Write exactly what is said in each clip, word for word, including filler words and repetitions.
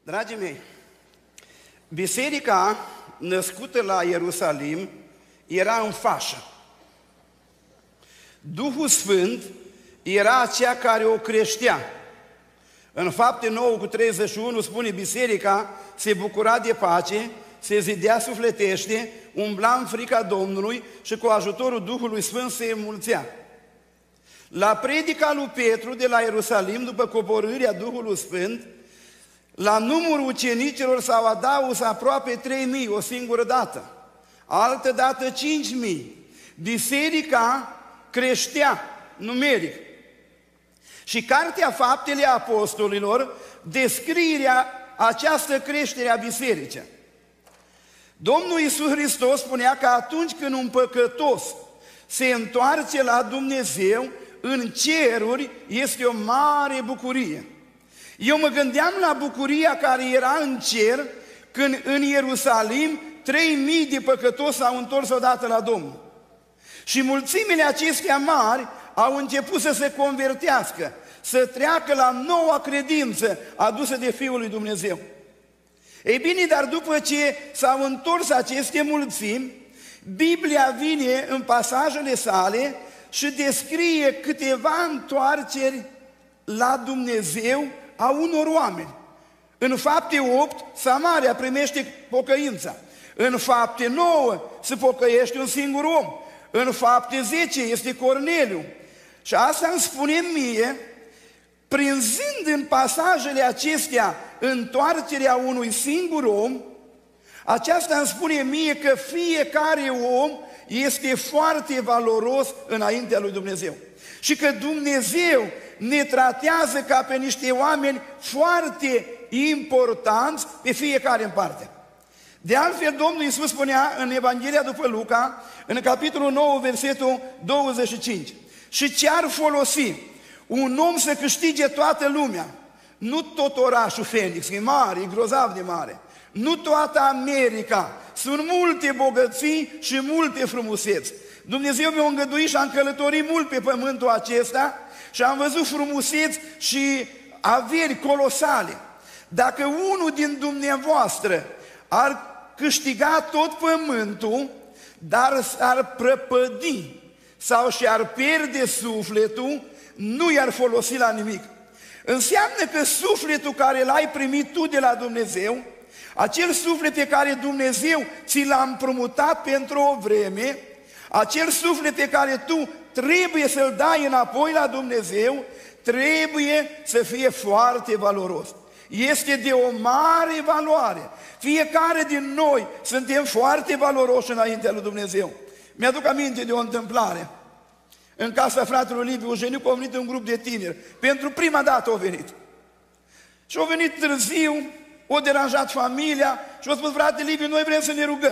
Dragii mei, biserica născută la Ierusalim era în fașă. Duhul Sfânt era aceea care o creștea. În Fapte nouă cu treizeci și unu spune: biserica se bucura de pace, se zidea sufletește, umbla în frica Domnului și cu ajutorul Duhului Sfânt se înmulțea. La predica lui Petru de la Ierusalim, după coborârea Duhului Sfânt, la numărul ucenicilor s-au adaus aproape trei mii o singură dată, altă dată cinci mii. Biserica creștea numeric. Și Cartea Faptele Apostolilor descrierea această creștere a bisericii. Domnul Iisus Hristos spunea că atunci când un păcătos se întoarce la Dumnezeu, în ceruri este o mare bucurie. Eu mă gândeam la bucuria care era în cer când în Ierusalim trei mii de păcătoși s-au întors odată la Domnul. Și mulțimile acestea mari au început să se convertească, să treacă la noua credință adusă de Fiul lui Dumnezeu. Ei bine, dar după ce s-au întors aceste mulțimi, Biblia vine în pasajele sale și descrie câteva întoarceri la Dumnezeu a unor oameni. În Fapte opt, Samaria primește pocăința. În Fapte nouă se pocăiește un singur om. În Fapte zece este Corneliu. Și asta îmi spune mie, prinzând în pasajele acestea întoarcerea unui singur om, aceasta îmi spune mie că fiecare om este foarte valoros înaintea lui Dumnezeu. Și că Dumnezeu ne tratează ca pe niște oameni foarte importanți pe fiecare în parte. De altfel, Domnul Iisus spunea în Evanghelia după Luca, în capitolul nouă, versetul douăzeci și cinci: și ce-ar folosi un om să câștige toată lumea? Nu tot orașul Phoenix, e mare, e grozav de mare. Nu toată America, sunt multe bogății și multe frumuseți. Dumnezeu mi-a îngăduit și am călătorit mult pe pământul acesta și am văzut frumuseți și averi colosale. Dacă unul din dumneavoastră ar câștiga tot pământul, dar s-ar prăpădi sau și-ar pierde sufletul, nu i-ar folosi la nimic. Înseamnă că sufletul care l-ai primit tu de la Dumnezeu, acel suflet pe care Dumnezeu ți l-a împrumutat pentru o vreme, acel suflet pe care tu trebuie să-l dai înapoi la Dumnezeu, trebuie să fie foarte valoros. Este de o mare valoare. Fiecare din noi suntem foarte valoroși înaintea lui Dumnezeu. Mi-aduc aminte de o întâmplare. În casa fratelui Liviu Eugeniu a venit un grup de tineri. Pentru prima dată au venit. Și au venit târziu, au deranjat familia și au spus: frate Liviu, noi vrem să ne rugăm.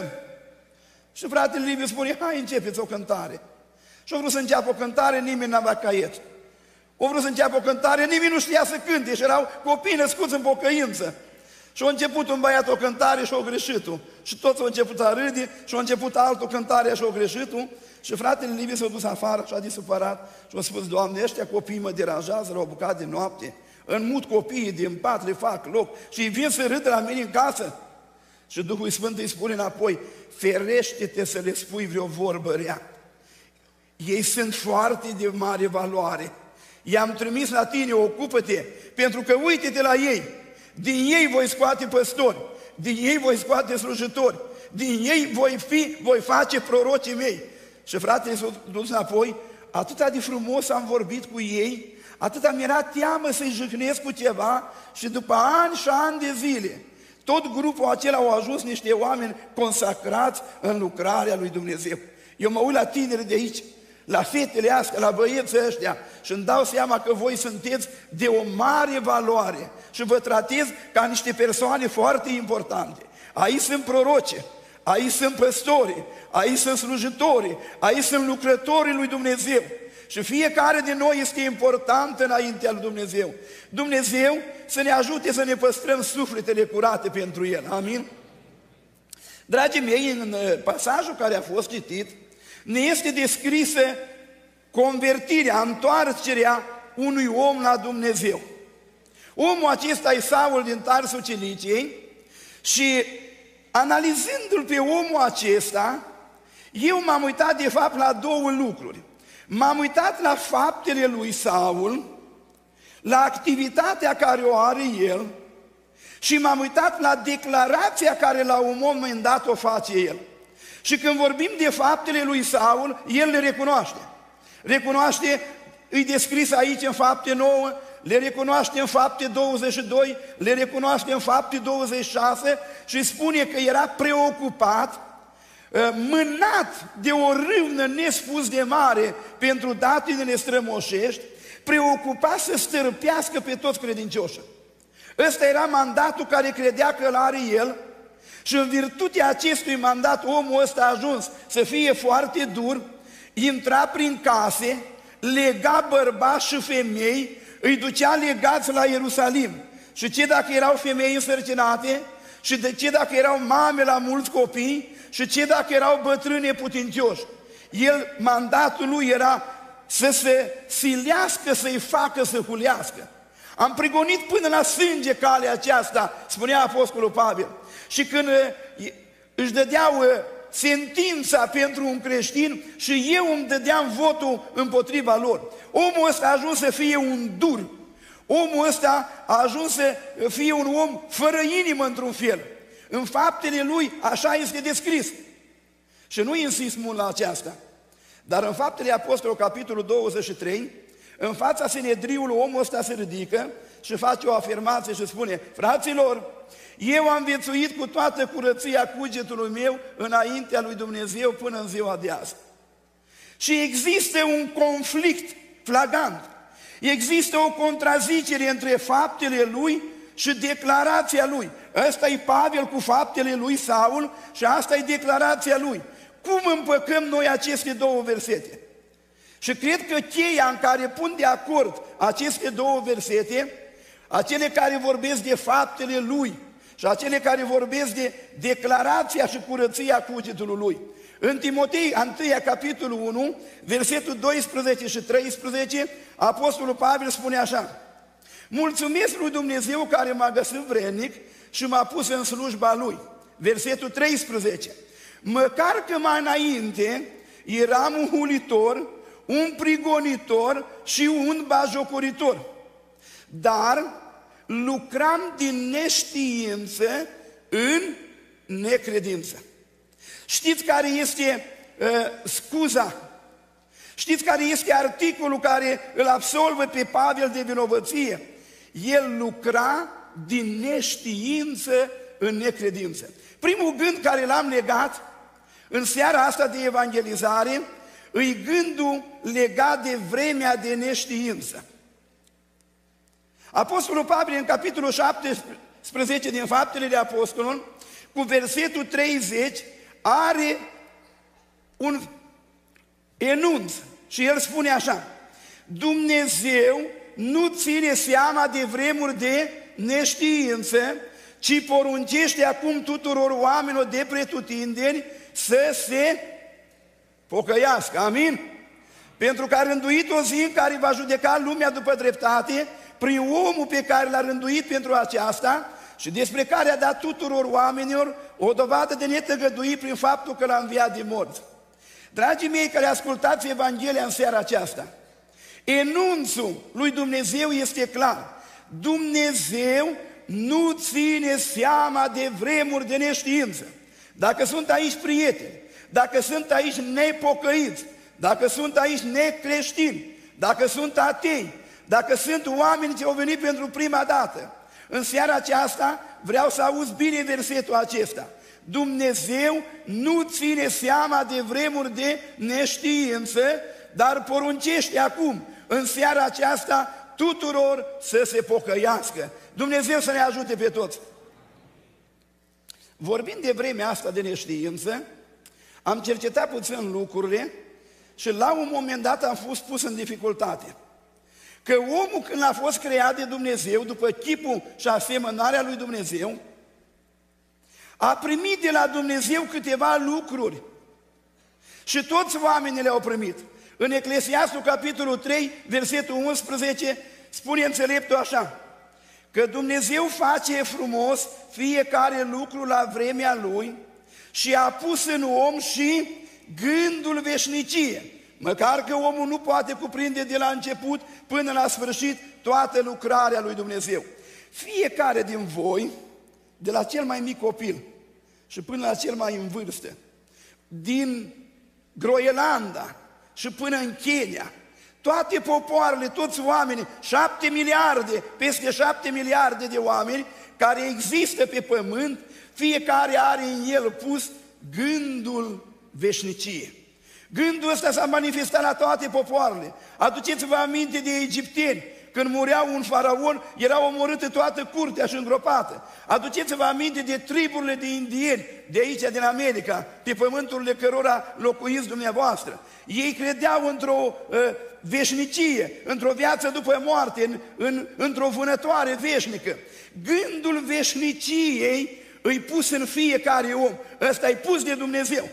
Și fratele Liviu spune: hai, începeți o cântare. Și au vrut să înceapă o cântare, nimeni n-avea caiet. Au vrut să înceapă o cântare, nimeni nu știa să cânte și erau copii născuți în pocăință. Și a început un băiat o cântare și a greșit-o. Și toți au început a râde și a început altul cântare și a greșit-o. Și fratele Liviu s-a dus afară și a zis supărat și a spus: Doamne, ăștia copiii mă deranjează la o bucată de noapte. Înmut copiii din pat, le fac loc și îi vin să râdă la mine în casă. Și Duhul Sfânt îi spune înapoi: ferește-te să le spui vreo vorbă rea. Ei sunt foarte de mare valoare. I-am trimis la tine, ocupă-te, pentru că uite-te la ei. Din ei voi scoate păstori, din ei voi scoate slujitori, din ei voi fi, voi face prorocii mei. Și fratele s-a dus înapoi: atâta de frumos am vorbit cu ei, atâta mi-era teamă să-i jâcnesc cu ceva și după ani și ani de zile, tot grupul acela au ajuns niște oameni consacrați în lucrarea lui Dumnezeu. Eu mă uit la tineri de aici, la fetele astea, la băieții ăștia și îmi dau seama că voi sunteți de o mare valoare și vă tratez ca niște persoane foarte importante. Aici sunt proroci, aici sunt păstori, aici sunt slujitori, aici sunt lucrătorii lui Dumnezeu. Și fiecare din noi este important înaintea lui Dumnezeu. Dumnezeu să ne ajute să ne păstrăm sufletele curate pentru El. Amin? Dragii mei, în pasajul care a fost citit, ne este descrisă convertirea, întoarcerea unui om la Dumnezeu. Omul acesta e Saul din Tarsul Ciliciei și analizându-l pe omul acesta, eu m-am uitat de fapt la două lucruri. M-am uitat la faptele lui Saul, la activitatea care o are el și m-am uitat la declarația care la un moment dat o face el. Și când vorbim de faptele lui Saul, el le recunoaște. Recunoaște, îi descris aici în Fapte nouă, le recunoaște în Fapte douăzeci și doi, le recunoaște în Fapte douăzeci și șase și spune că era preocupat, mânat de o râvnă nespus de mare pentru datinele strămoșești, preocupat să stârpească pe toți credincioșii. Ăsta era mandatul care credea că îl are el și în virtutea acestui mandat omul ăsta a ajuns să fie foarte dur, intra prin case, lega bărbați și femei, îi ducea legați la Ierusalim. Și ce dacă erau femei însărcinate? Și de ce dacă erau mame la mulți copii? Și ce dacă erau bătrâni putincioși? El, mandatul lui era să se silească, să-i facă să hulească. Am prigonit până la sânge calea aceasta, spunea Apostolul Pavel. Și când își dădeau sentința pentru un creștin și eu îmi dădeam votul împotriva lor. Omul ăsta a ajuns să fie un dur. Omul ăsta a ajuns să fie un om fără inimă într-un fel. În faptele lui așa este descris. Și nu insist mult la aceasta. Dar în Faptele Apostolului, capitolul douăzeci și trei, în fața Sinedriului, omul ăsta se ridică și face o afirmație și spune: fraților, eu am viețuit cu toată curăția cugetului meu înaintea lui Dumnezeu până în ziua de azi. Și există un conflict flagrant. Există o contrazicere între faptele lui și declarația lui. Ăsta e Pavel cu faptele lui Saul și asta e declarația lui. Cum împăcăm noi aceste două versete? Și cred că cheia în care pun de acord aceste două versete, acele care vorbesc de faptele lui și acele care vorbesc de declarația și curăția cugetului lui. În Timotei, întâia, capitolul unu, versetul doisprezece și treisprezece, Apostolul Pavel spune așa: mulțumesc lui Dumnezeu care m-a găsit vrednic și m-a pus în slujba lui. Versetul treisprezece. Măcar că mai înainte eram un hulitor, un prigonitor și un batjocoritor, dar lucram din neștiință în necredință. Știți care este uh, scuza? Știți care este articolul care îl absolvă pe Pavel de vinovăție? El lucra din neștiință în necredință. Primul gând care l-am legat în seara asta de evangelizare îi gândul legat de vremea de neștiință. Apostolul Pavel, în capitolul șaptesprezece din Faptele de Apostol, cu versetul treizeci, are un enunț și el spune așa: Dumnezeu nu ține seama de vremuri de neștiință, ci poruncește acum tuturor oamenilor de pretutindeni să se pocăiască. Amin? Pentru că a rânduit o zi în care va judeca lumea după dreptate prin omul pe care l-a rânduit pentru aceasta și despre care a dat tuturor oamenilor o dovadă de netăgăduit prin faptul că l-a înviat din morți. Dragii mei care ascultați Evanghelia în seara aceasta, enunțul lui Dumnezeu este clar. Dumnezeu nu ține seama de vremuri de neștiință. Dacă sunt aici prieteni, dacă sunt aici nepocăiți, dacă sunt aici necreștini, dacă sunt atei, dacă sunt oameni ce au venit pentru prima dată, în seara aceasta vreau să auzi bine versetul acesta. Dumnezeu nu ține seama de vremuri de neștiință, dar poruncește acum, în seara aceasta, tuturor să se pocăiască. Dumnezeu să ne ajute pe toți. Vorbind de vremea asta de neștiință, am cercetat puțin lucrurile și la un moment dat am fost pus în dificultate. Că omul, când a fost creat de Dumnezeu, după chipul și asemănarea lui Dumnezeu, a primit de la Dumnezeu câteva lucruri. Și toți oamenii le-au primit. În Eclesiastul, capitolul trei, versetul unsprezece, spune înțeleptul așa: că Dumnezeu face frumos fiecare lucru la vremea Lui și a pus în om și gândul veșnicie. Măcar că omul nu poate cuprinde de la început până la sfârșit toată lucrarea lui Dumnezeu. Fiecare din voi, de la cel mai mic copil și până la cel mai în vârstă, din Groenlanda și până în Kenya, toate popoarele, toți oamenii, șapte miliarde, peste șapte miliarde de oameni care există pe pământ, fiecare are în el pus gândul veșniciei. Gândul ăsta s-a manifestat la toate popoarele. Aduceți-vă aminte de egipteni. Când murea un faraon, era omorâtă toată curtea și îngropată. Aduceți-vă aminte de triburile de indieni de aici, din America, pe pământurile cărora locuiți dumneavoastră. Ei credeau într-o uh, veșnicie, într-o viață după moarte, în, în, într-o vânătoare veșnică. Gândul veșniciei îi pus în fiecare om. Ăsta e pus de Dumnezeu.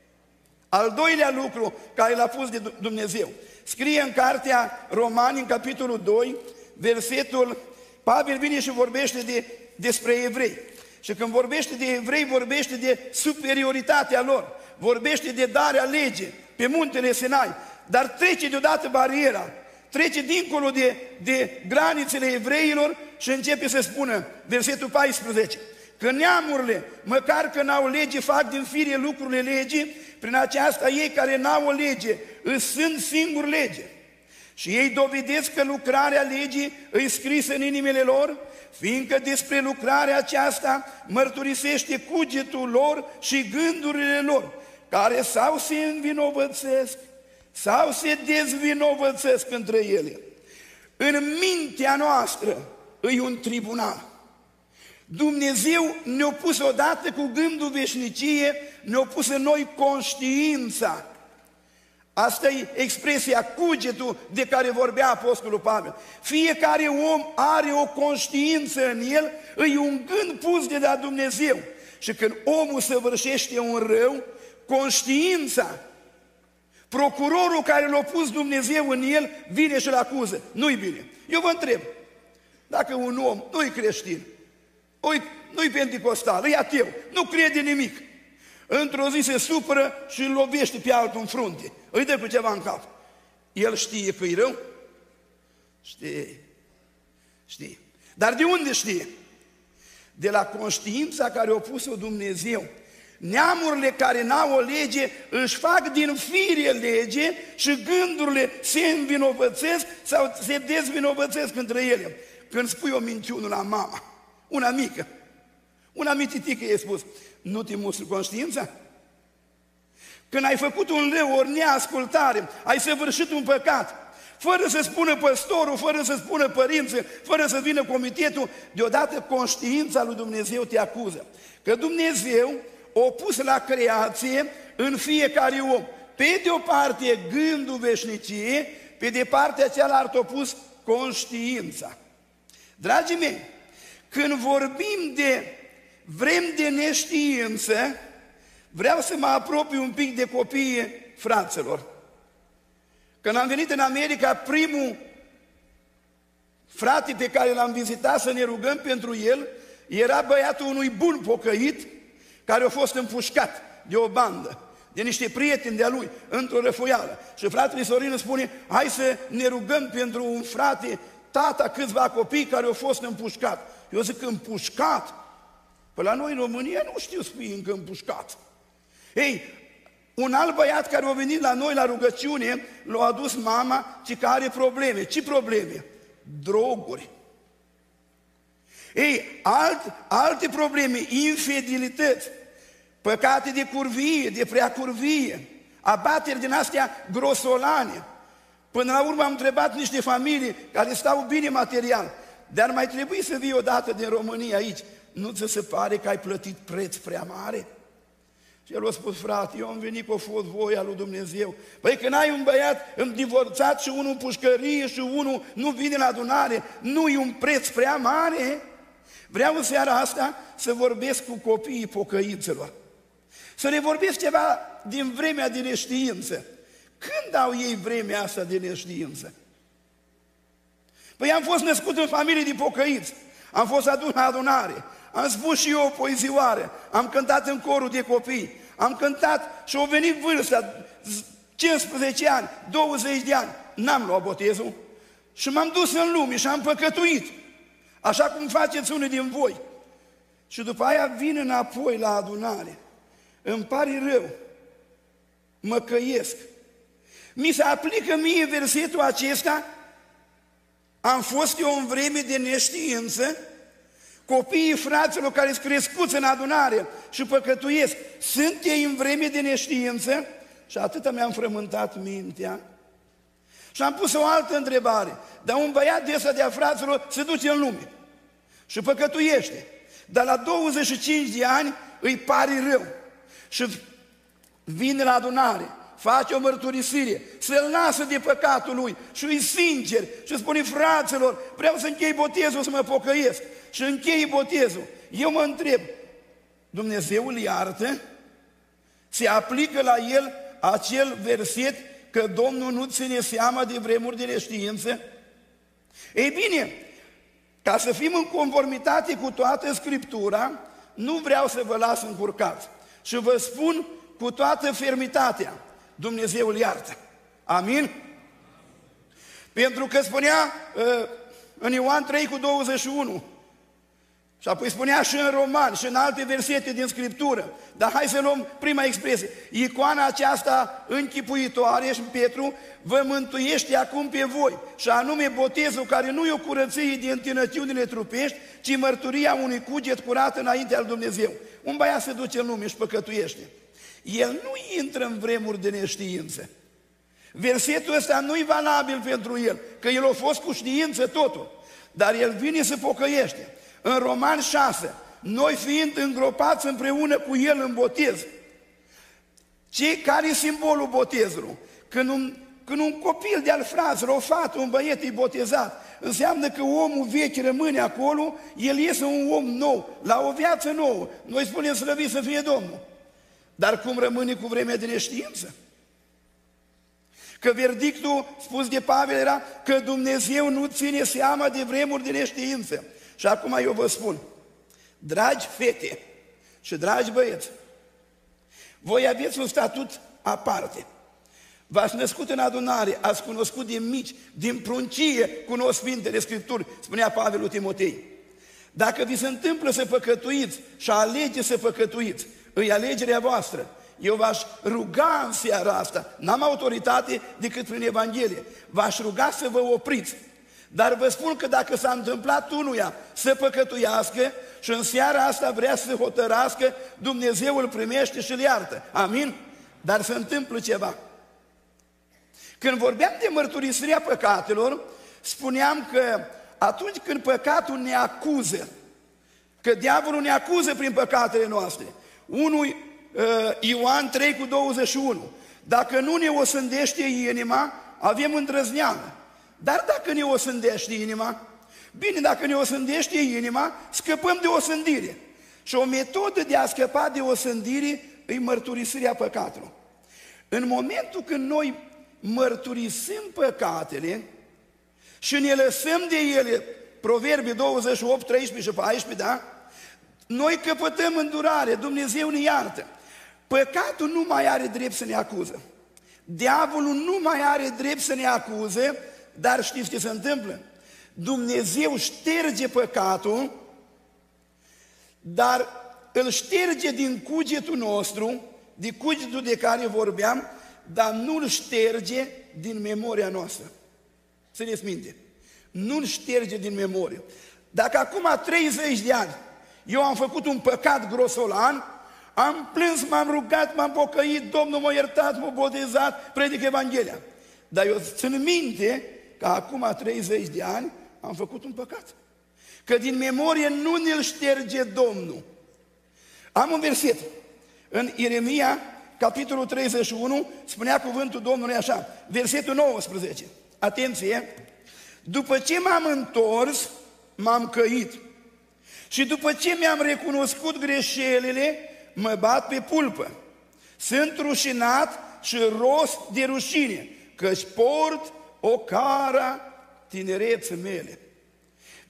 Al doilea lucru care l-a pus de Dumnezeu. Scrie în cartea Romani, în capitolul doi, versetul, Pavel vine și vorbește de, despre evrei. Și când vorbește de evrei, vorbește de superioritatea lor, vorbește de darea legii pe muntele Sinai, dar trece deodată bariera, trece dincolo de, de granițele evreilor și începe să spună, versetul paisprezece, că neamurile, măcar că n-au lege, fac din fire lucrurile legii, prin aceasta ei care n-au o lege, îi sunt singuri lege. Și ei dovedesc că lucrarea legii îi scrisă în inimile lor, fiindcă despre lucrarea aceasta mărturisește cugetul lor și gândurile lor, care sau se învinovățesc, sau se dezvinovățesc între ele. În mintea noastră e un tribunal. Dumnezeu ne-a pus odată cu gândul veșnicie, ne-a pus în noi conștiința. Asta e expresia, cugetul de care vorbea Apostolul Pavel. Fiecare om are o conștiință în el, e un gând pus de la Dumnezeu. Și când omul săvârșește un rău, conștiința, procurorul care l-a pus Dumnezeu în el, vine și-l acuză. Nu-i bine. Eu vă întreb, dacă un om nu-i creștin, nu-i pentecostal, e ateu, nu crede nimic, într-o zi se supără și îl lovește pe altul în frunte, îi dă cu ceva în cap. El știe că e rău? Știe. Știe. Dar de unde știe? De la conștiința care a pus-o Dumnezeu. Neamurile care n-au o lege își fac din fire lege și gândurile se învinovățesc sau se dezvinovățesc între ele. Când spui o minciună la mama, una mică, una mititică i-ai spus, nu te mustră conștiința? Când ai făcut un rău, ori neascultare, ai săvârșit un păcat, fără să spună păstorul, fără să spună părinții, fără să vină comitetul, deodată conștiința lui Dumnezeu te acuză. Că Dumnezeu o pus la creație în fiecare om. Pe de o parte gândul veșnicie, pe de partea cealaltă o pus conștiința. Dragii mei, când vorbim de vrem de neștiință, vreau să mă apropii un pic de copiii fraților. Când am venit în America, primul frate pe care l-am vizitat să ne rugăm pentru el, era băiatul unui bun pocăit care a fost împușcat de o bandă, de niște prieteni de-a lui, într-o răfoială. Și fratele Sorin îmi spune, hai să ne rugăm pentru un frate, tata câțiva copii care au fost împușcat. Eu zic, împușcat? Păi la noi în România nu știu să fie încă împușcat. Ei, un alt băiat care a venit la noi la rugăciune, l-a adus mama, ci că are probleme. Ce probleme? Droguri. Ei, alt, alte probleme, infidelități, păcate de curvie, de preacurvie, abateri din astea grosolane. Până la urmă am întrebat niște familii care stau bine material, dar mai trebuie să vii odată din România aici. Nu ți se pare că ai plătit preț prea mare? Și el a spus, frate, eu am venit că a fost voia lui Dumnezeu. Păi când ai un băiat divorțat și unul în pușcărie și unul nu vine la adunare, nu e un preț prea mare? Vreau în seara asta să vorbesc cu copiii pocăiților. Să le vorbesc ceva din vremea de neștiință. Când au ei vremea asta de neștiință? Păi am fost născut în familie de pocăiți. Am fost adus la adunare, am spus și eu o poezioară, am cântat în corul de copii, am cântat și au venit vârsta, cincisprezece ani, douăzeci de ani, n-am luat botezul și m-am dus în lume și am păcătuit, așa cum faceți unii din voi. Și după aia vin înapoi la adunare, îmi pare rău, mă căiesc. Mi se aplică mie versetul acesta, am fost eu în vreme de neștiință, copiii fraților care sunt crescuți în adunare și păcătuiesc, sunt ei în vreme de neștiință? Și atâta mi-am frământat mintea. Și am pus o altă întrebare, dar un băiat de ăsta de-a fraților se duce în lume și păcătuiește, dar la douăzeci și cinci de ani îi pare rău și vine la adunare, face o mărturisire, se lasă de păcatul lui și îi sincer și spune: fraților, vreau să închei botezul, să mă pocăiesc. Și închei botezul. Eu mă întreb, Dumnezeu îl iartă? Se aplică la el acel verset că Domnul nu ține seama de vremuri de neștiință? Ei bine, ca să fim în conformitate cu toată Scriptura, nu vreau să vă las încurcați și vă spun cu toată fermitatea, Dumnezeu îl iartă. Amin? Pentru că spunea în Ioan trei cu douăzeci și unu, și apoi spunea și în Roman și în alte versete din Scriptură, dar hai să luăm prima expresie. Icoana aceasta închipuitoare și Petru vă mântuiește acum pe voi, și anume botezul care nu e o curăție de întinăciunile trupești, ci mărturia unui cuget curat înaintea lui Dumnezeu. Un băiat se duce în lume și păcătuiește. El nu intră în vremuri de neștiință. Versetul ăsta nu e valabil pentru el, că el a fost cu știință totul, dar el vine să pocăiește. În Roman șase, noi fiind îngropați împreună cu el în botez. Ce, care e simbolul botezului? Când un, când un copil de-al fraților, o fată, un băiet e botezat, înseamnă că omul vechi rămâne acolo, el iese un om nou, la o viață nouă. Noi spunem slăvit să fie Domnul. Dar cum rămâne cu vremea de neștiință? Că verdictul spus de Pavel era că Dumnezeu nu ține seama de vremuri de neștiință. Și acum eu vă spun, dragi fete și dragi băieți, voi aveți un statut aparte. V-ați născut în adunare, ați cunoscut din mici, din pruncie, cunosc Sfintele Scripturi, spunea Pavel lui Timotei. Dacă vi se întâmplă să păcătuiți și alegeți să păcătuiți, îi alegerea voastră. Eu v-aș ruga în seara asta, n-am autoritate decât prin Evanghelie, v-aș ruga să vă opriți. Dar vă spun că dacă s-a întâmplat unuia să păcătuiască și în seara asta vrea să se hotărască, Dumnezeu îl primește și îl iartă. Amin? Dar se întâmplă ceva. Când vorbeam de mărturisirea păcatelor, spuneam că atunci când păcatul ne acuză, că diavolul ne acuză prin păcatele noastre, unu Ioan trei cu douăzeci și unu, dacă nu ne osândește inima, avem îndrăzneală. Dar dacă ne osândește inima, bine, dacă ne osândește inima, scăpăm de osândire. Și o metodă de a scăpa de osândire e mărturisirea păcatelor. În momentul când noi mărturisim păcatele și ne lăsăm de ele, Proverbii douăzeci și opt, treisprezece și paisprezece, da? Noi căpătăm îndurare, Dumnezeu ne iartă. Păcatul nu mai are drept să ne acuză. Diavolul nu mai are drept să ne acuze, dar știți ce se întâmplă? Dumnezeu șterge păcatul, dar îl șterge din cugetul nostru, din cugetul de care vorbeam, dar nu îl șterge din memoria noastră. Țineți minte, nu îl șterge din memorie. Dacă acum treizeci de ani eu am făcut un păcat grosolan, am plâns, m-am rugat, m-am pocăit, Domnul m-a iertat, m-a botezat, predic Evanghelia. Dar eu țin minte că acum treizeci de ani am făcut un păcat. Că din memorie nu ne-l șterge Domnul. Am un verset. În Ieremia, capitolul treizeci și unu, spunea cuvântul Domnului așa, versetul nouăsprezece. Atenție! După ce m-am întors, m-am căit. Și după ce mi-am recunoscut greșelile, mă bat pe pulpă. Sunt rușinat și rost de rușine, căci port o cara tinerețe mele.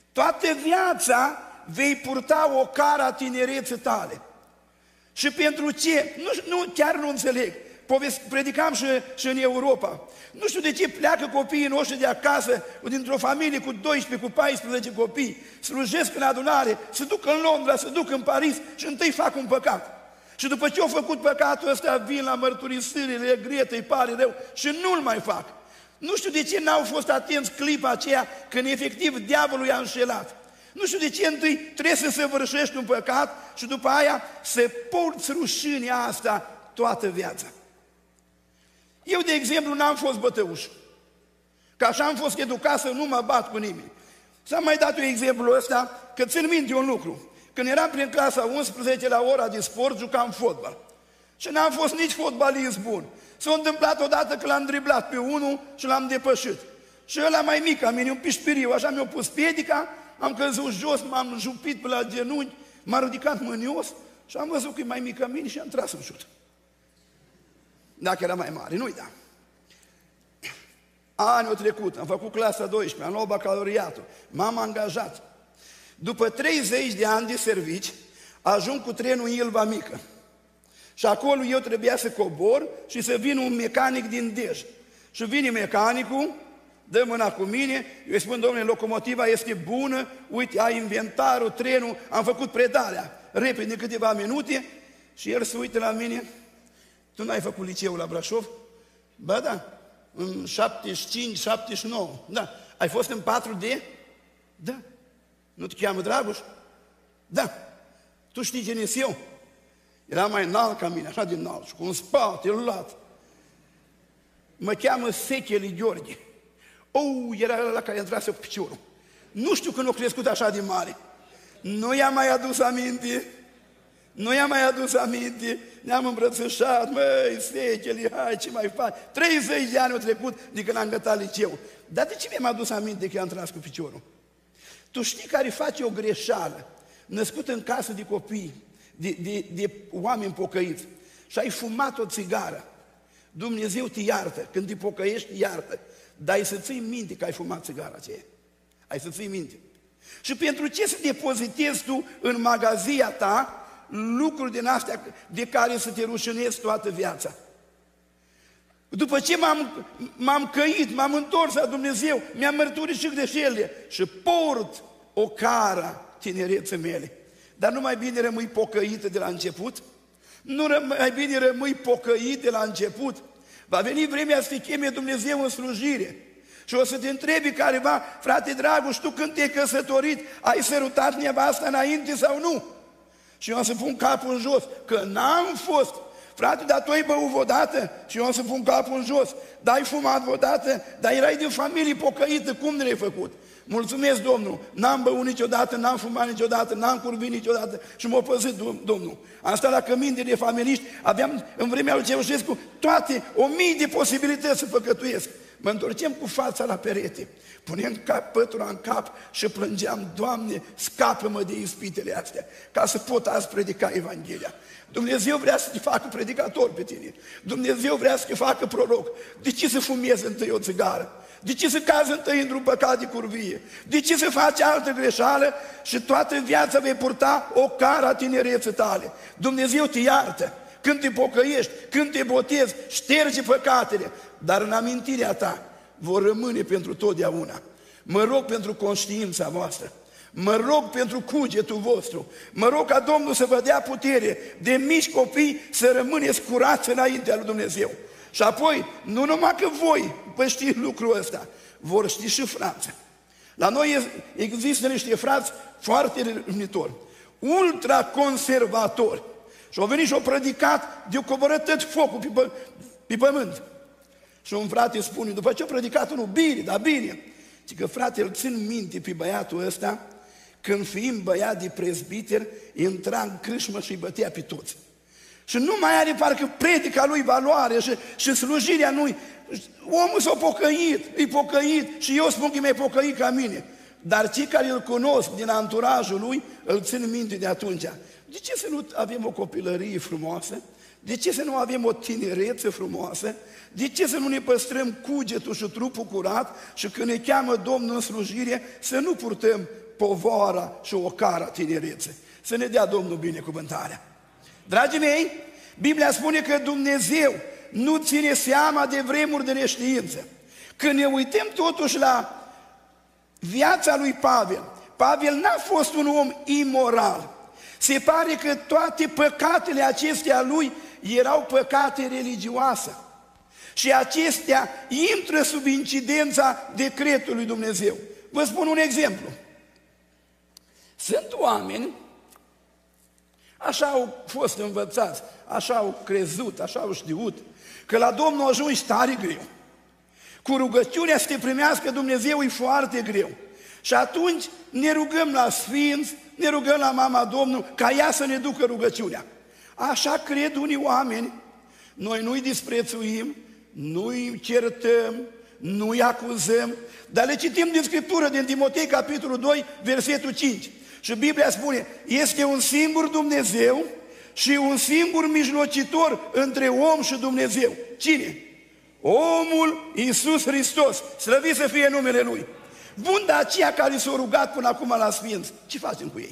Toată viața vei purta o cara a tinereții tale. Și pentru ce? Nu, nu, chiar nu înțeleg. Povest, predicam și, și în Europa. Nu știu de ce pleacă copiii noștri de acasă, dintr-o familie cu doisprezece, cu paisprezece copii, slujesc în adunare, se duc în Londra, se duc în Paris și întâi fac un păcat. Și după ce au făcut păcatul ăsta, vin la mărturisirile, regretă, îi pare rău și nu-l mai fac. Nu știu de ce n-au fost atenți clipa aceea când efectiv diavolul i-a înșelat. Nu știu de ce întâi trebuie să săvârșești un păcat și după aia să porți rușinea asta toată viața. Eu, de exemplu, n-am fost bătăuș, că așa am fost educat să nu mă bat cu nimeni. S-am mai dat un exemplu ăsta, că țin minte un lucru. Când eram prin clasa a unsprezecea la ora de sport, jucam fotbal. Și n-am fost nici fotbalist bun. S-a întâmplat odată că l-am driblat pe unul și l-am depășit. Și ăla mai mic, ca mine, un pișpiriu, așa mi-a pus piedica, am căzut jos, m-am jupit pe la genunchi, m-a ridicat mânios și am văzut că e mai mic ca mine și am tras în șut. Dacă era mai mare, nu-i da. Anul trecut, am făcut clasa a douăsprezecea, am luat bacalaureatul, m-am angajat. După treizeci de ani de servici, ajung cu trenul în Ilva Mică. Și acolo eu trebuia să cobor și să vină un mecanic din Dej. Și vine mecanicul, dă mâna cu mine, eu îi spun, domnule, locomotiva este bună, uite, ai inventarul, trenul, am făcut predarea, repede, în câteva minute, și el se uită la mine, tu n-ai făcut liceul la Brașov? Ba da, în șaptezeci și cinci șaptezeci și nouă, da. Ai fost în patru D? Da. Nu te cheamă Dragoș? Da. Tu știi cine sunt eu? Era mai înalt ca mine, așa de înalt, și cu un spate lat. Mă cheamă Secheli Gheorghe. Oh, era ăla care intrase cu piciorul. Nu știu când a crescut așa de mare. Nu i-a mai adus aminte. Nu i-a mai adus aminte. Ne-am îmbrățișat. Măi, Secheli, hai, ce mai faci? treizeci de ani au trecut de când am gătat liceu. Dar de ce mi-am adus aminte că i-am tras cu piciorul? Tu știi care face o greșeală, născut în casă de copii, de, de, de oameni pocăiți, și ai fumat o țigară, Dumnezeu te iartă, când te pocăiești, iartă, dar ai să ții minte că ai fumat țigara aceea. Ai să ții minte. Și pentru ce să depozitezi tu în magazia ta lucruri din astea de care să te rușinezi toată viața? După ce m-am, m-am căit, m-am întors la Dumnezeu, mi-am mărturisit greșelile și port o cara tinereții mele. Dar nu mai bine rămâi pocăită de la început? Nu mai bine rămâi pocăit de la început? Va veni vremea să te cheme Dumnezeu în slujire și o să te întrebi careva, frate Dragoș, tu când te-ai căsătorit, ai sărutat nevasta înainte sau nu? Și eu o să pun capul în jos, că n-am fost. Frate, dar tu ai băut odată? Și eu o să pun capul în jos. Dar ai fumat odată? Dar erai din familie pocăită, cum ne-ai făcut? Mulțumesc, Domnul, n-am băut niciodată, n-am fumat niciodată, n-am curbit niciodată și m-a păzit Domnul. Am stat la căminte de familiști, aveam în vremea lui Ceaușescu toate, o mie de posibilități să păcătuiesc. Mă întorceam cu fața la perete, puneam cap, pătura în cap și plângeam, Doamne, scapă-mă de ispitele astea, ca să pot azi predica Evanghelia. Dumnezeu vrea să te facă predicator pe tine. Dumnezeu vrea să te facă proroc. De ce să fumezi întâi o țigară? De ce să cazi întâi într-un păcat de curvie? De ce să faci altă greșeală și toată viața vei purta o cară a tinereții tale? Dumnezeu te iartă. Când te pocăiești, când te botezi, șterge păcatele, dar în amintirea ta vor rămâne pentru totdeauna. Mă rog pentru conștiința voastră, mă rog pentru cugetul vostru, mă rog ca Domnul să vă dea putere de mici copii să rămâneți curați înaintea lui Dumnezeu. Și apoi, nu numai că voi vă știți lucrul ăsta, vor ști și frații. La noi există niște frați foarte rănitori, ultraconservatori. Și au venit și au predicat, de-o coborât tot focul pe, pă, pe pământ. Și un frate spune, după ce a predicat unul, bine, dar bine. Ci că frate, îl țin minte pe băiatul ăsta, când fiind băiat de prezbiter, intra în crâșmă și îi bătea pe toți. Și nu mai are parcă predica lui valoare și, și slujirea lui. Omul s-a pocăit, e pocăit și eu spun că e mai pocăit ca mine. Dar cei care îl cunosc din anturajul lui, îl țin minte de atunci. De ce să nu avem o copilărie frumoasă? De ce să nu avem o tinerețe frumoasă? De ce să nu ne păstrăm cugetul și trupul curat și când ne cheamă Domnul în slujire să nu purtăm povara și o cara tinerețe. Să ne dea Domnul binecuvântarea. Dragii mei, Biblia spune că Dumnezeu nu ține seama de vremuri de neștiință. Când ne uităm totuși la viața lui Pavel, Pavel n-a fost un om imoral. Se pare că toate păcatele acestea lui erau păcate religioase. Și acestea intră sub incidența decretului lui Dumnezeu. Vă spun un exemplu. Sunt oameni, așa au fost învățați, așa au crezut, așa au știut, că la Domnul ajungi tare greu. Cu rugăciunea să te primească Dumnezeu e foarte greu. Și atunci ne rugăm la Sfinți, ne rugăm la Mama Domnului, ca ea să ne ducă rugăciunea. Așa cred unii oameni. Noi nu-i disprețuim, nu-i certăm, nu-i acuzăm, dar le citim din Scriptură, din Timotei, capitolul doi, versetul cinci. Și Biblia spune, este un singur Dumnezeu și un singur mijlocitor între om și Dumnezeu. Cine? Omul Iisus Hristos, slăvit să fie numele Lui. Bun, dar aceia care s-au rugat până acum la Sfinți, ce facem cu ei?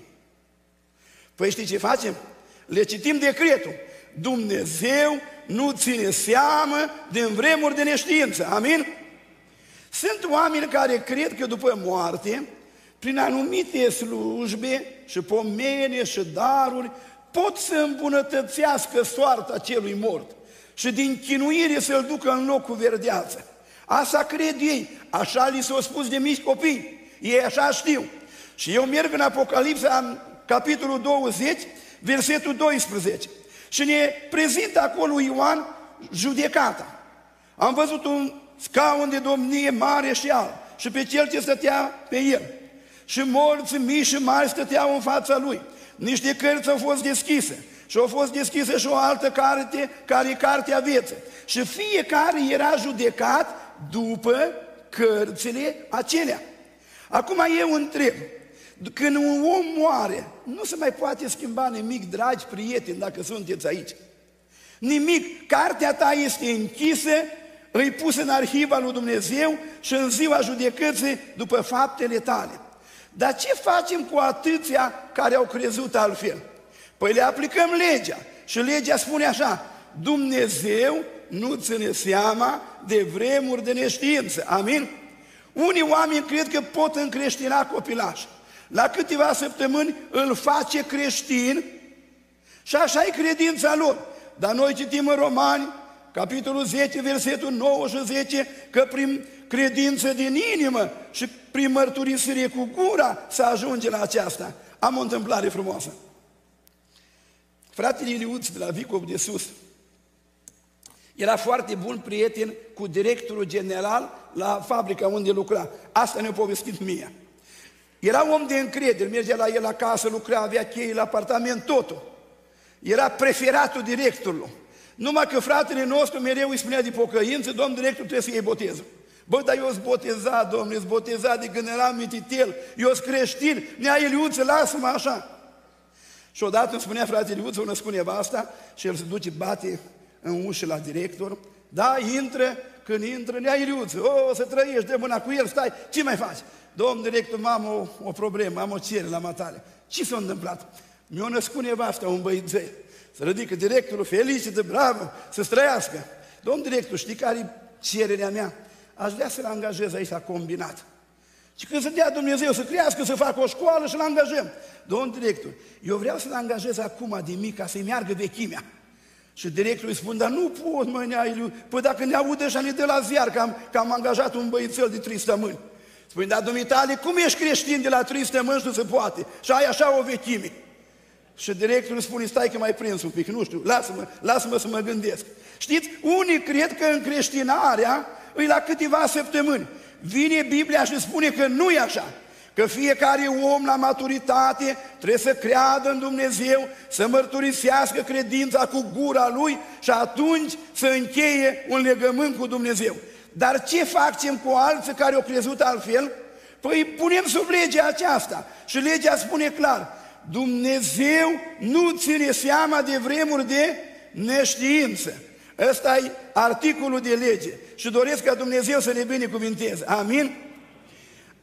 Păi știi ce facem? Le citim decretul. Dumnezeu nu ține seamă de vremuri de neștiință. Amin? Sunt oameni care cred că după moarte, prin anumite slujbe și pomene și daruri, pot să îmbunătățească soarta celui mort și din chinuire să-l ducă în loc cu verdeață. Asta cred ei, așa li s-a spus de mici copii, ei așa știu. Și eu merg în Apocalipsa, în capitolul douăzeci, versetul doisprezece. Și ne prezintă acolo Ioan judecata. Am văzut un scaun de domnie mare și alb și pe cel ce stătea pe el. Și morți mici și mari stăteau în fața lui. Niște cărți au fost deschise și au fost deschisă și o altă carte, care e cartea vieții. Și fiecare era judecat după cărțile acelea. Acum eu întreb, când un om moare, nu se mai poate schimba nimic, dragi prieteni, dacă sunteți aici. Nimic, cartea ta este închisă, îi pusă în arhiva lui Dumnezeu și în ziua judecății după faptele tale. Dar ce facem cu atâția care au crezut altfel? Păi le aplicăm legea și legea spune așa, Dumnezeu nu ține seama de vremuri de neștiință. Amin? Unii oameni cred că pot încreștina copilași. La câteva săptămâni îl face creștin și așa e credința lor. Dar noi citim în Romani, capitolul zece, versetul nouă și zece, că prin credință din inimă și prin mărturisire cu gura să ajunge la aceasta. Am o întâmplare frumoasă. Fratele Iliuț de la Vicov de Sus era foarte bun prieten cu directorul general la fabrica unde lucra. Asta ne-a povestit mie. Era om de încredere, mergea la el acasă, lucra, avea cheii la apartament, totul. Era preferatul directorului. Numai că fratele nostru mereu îi spunea de pocăință, domn director, trebuie să iei botezul. Bă, dar eu-s botezat, domnule, s botezat de când eram mititel, eu-s creștin, nea Iliuță, lasă-mă așa. Și odată îmi spunea fratele Iliuță, o născu nevasta și el se duce, bate în ușă la director, da, intră, când intră, nea Iliuță, o, să trăiești de mâna cu el, stai, ce mai faci? Domn director, am o, o problemă, am o cerere la matale. Ce s-a întâmplat? Mi-a născut nevasta un băițel. Să ridică directorul, felicită, bravo, să-ți trăiască. Domn director, știi care e cererea mea? Aș vrea să-l angajez aici la combinat. Și când să dea Dumnezeu să crească, să facă o școală și-l angajăm. Domn director, eu vreau să-l angajez acum de mic ca să-i meargă vechimea. Și directorul îi spune, dar nu pot, mă, nea Iliu, păi dacă ne audă așa ne dă la ziar că am, că am angajat un băițel de trei săptămâni. Spune, dar dumitale, cum ești creștin de la trei săptămâni și nu se poate? Și ai așa o vechime. Și directorul spune, stai că m-ai prins un pic, nu știu, lasă-mă, lasă-mă să mă gândesc. Știți, unii cred că încreștinarea îi la câteva săptămâni. Vine Biblia și spune că nu e așa, că fiecare om la maturitate trebuie să creadă în Dumnezeu, să mărturisească credința cu gura lui și atunci să încheie un legământ cu Dumnezeu. Dar ce facem cu alții care au crezut altfel? Păi punem sub legea aceasta și legea spune clar, Dumnezeu nu ține seama de vremuri de neștiință. Ăsta e articolul de lege și doresc ca Dumnezeu să ne binecuvinteze. Amin?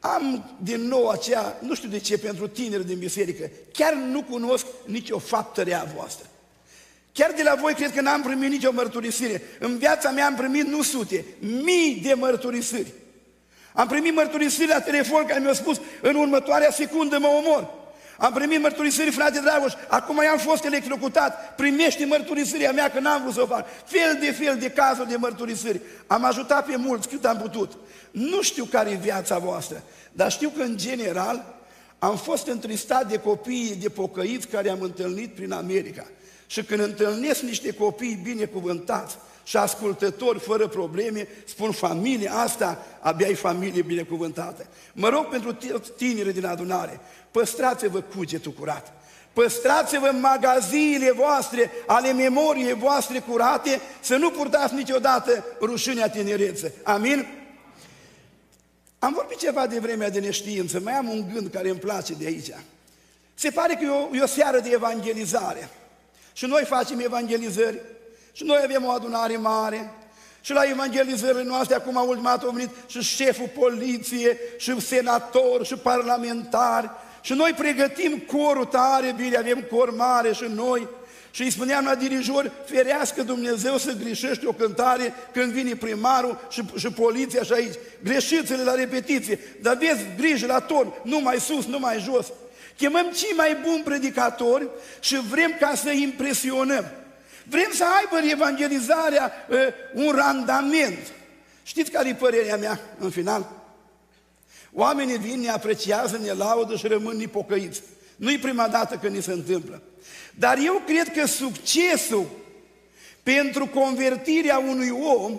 Am din nou aceea, nu știu de ce, pentru tineri din biserică, chiar nu cunosc nicio faptă rea voastră. Chiar de la voi cred că n-am primit nicio mărturisire. În viața mea am primit nu sute, mii de mărturisiri. Am primit mărturisiri la telefon care mi-au spus, în următoarea secundă mă omor. Am primit mărturisiri, frate Dragoș, acum i-am fost electrocutat, primește mărturisirea mea că n-am vrut să o fac. Fel de fel de cazuri de mărturisiri. Am ajutat pe mulți cât am putut. Nu știu care e viața voastră, dar știu că în general am fost întristat de copiii de pocăiți care am întâlnit prin America. Și când întâlnesc niște copii binecuvântați și ascultători fără probleme, spun familia asta, abia e familie binecuvântată. Mă rog pentru tinerii din adunare, păstrați-vă cugetul curat, păstrați-vă magaziile voastre, ale memoriei voastre curate, să nu purtați niciodată rușinea tinerețe. Amin? Am vorbit ceva de vremea de neștiință, mai am un gând care îmi place de aici. Se pare că e o, e o seară de evangelizare. Și noi facem evangelizări, și noi avem o adunare mare, și la evangelizările noastre acum ultimat au venit și șeful poliție, și senator, și parlamentari, și noi pregătim corul tare bine, avem cor mare și noi, și îi spuneam la dirijor, ferească Dumnezeu să greșești o cântare când vine primarul și, și poliția și aici, greșiți-le la repetiție, dar aveți grijă la ton, nu mai sus, nu mai jos. Chemăm cei mai buni predicatori și vrem ca să impresionăm. Vrem să aibă evangelizarea uh, un randament. Știți care e părerea mea în final? Oamenii vin, ne apreciază, ne laudă și rămân nepocăiți. Nu-i prima dată când ni se întâmplă. Dar eu cred că succesul pentru convertirea unui om,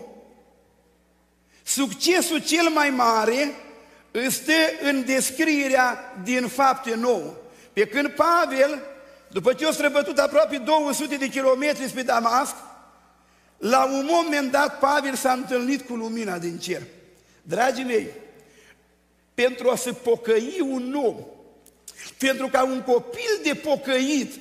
succesul cel mai mare este în descrierea din Fapte nouă. Pe când Pavel, după ce a străbătut aproape două sute de kilometri spre Damasc, la un moment dat Pavel s-a întâlnit cu lumina din cer. Dragii mei, pentru a se pocăi un om, pentru ca un copil de pocăit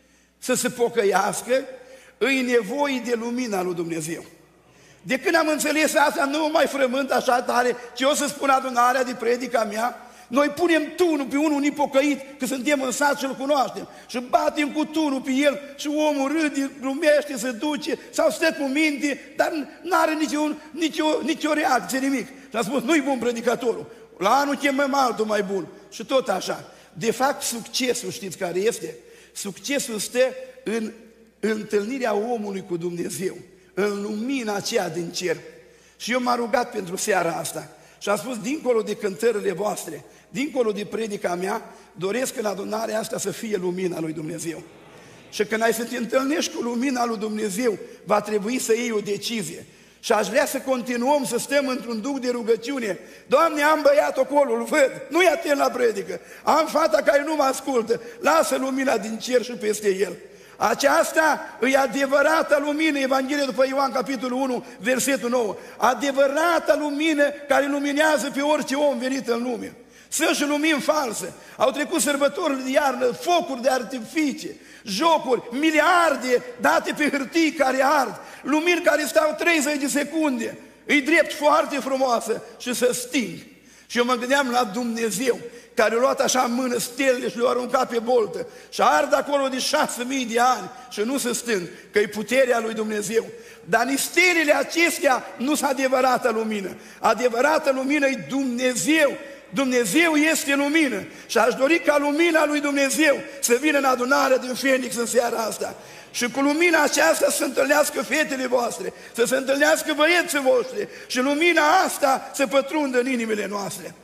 să se pocăiască, îi nevoie de lumina lui Dumnezeu. De când am înțeles asta, nu mă mai frământ așa tare ce o să spun adunarea de predica mea. Noi punem tunul pe unul nepocăit, că suntem în sat și îl cunoaștem, și batem cu tunul pe el și omul râde, glumește, se duce, sau stă cu minte, dar nu are nicio, nicio, nicio reacție, nimic. Și am spus, nu-i bun predicatorul, la anul chemăm altul mai bun. Și tot așa. De fapt, succesul, știți care este? Succesul stă în întâlnirea omului cu Dumnezeu, în lumina aceea din cer. Și eu m-am rugat pentru seara asta și am spus, dincolo de cântările voastre, dincolo de predica mea, doresc în adunarea asta să fie lumina lui Dumnezeu. Și când ai să te întâlnești cu lumina lui Dumnezeu, va trebui să iei o decizie. Și aș vrea să continuăm să stăm într-un duc de rugăciune. Doamne, am băiatul acolo, îl văd, nu-i atent la predică. Am fata care nu mă ascultă, lasă lumina din cer și peste el. Aceasta e adevărata lumină, Evanghelia după Ioan, capitolul unu, versetul nouă. Adevărata lumină care luminează pe orice om venit în lume. Sunt și lumini false. Au trecut sărbătorile de iarnă, focuri de artificii, jocuri, miliarde date pe hârtii care ard, lumini care stau treizeci de secunde. E drept foarte frumoasă și se sting. Și eu mă gândeam la Dumnezeu, care a luat așa în mână stelele și le-a aruncat pe boltă și ard acolo de șase mii de ani și nu se stâng, că e puterea lui Dumnezeu. Dar nici stelele acestea nu sunt adevărată lumină. Adevărată lumină e Dumnezeu. Dumnezeu este lumină și aș dori ca lumina lui Dumnezeu să vină în adunarea din Phoenix în seara asta. Și cu lumina aceasta să se întâlnească fetele voastre, să se întâlnească băieții voștri și lumina asta să pătrundă în inimile noastre.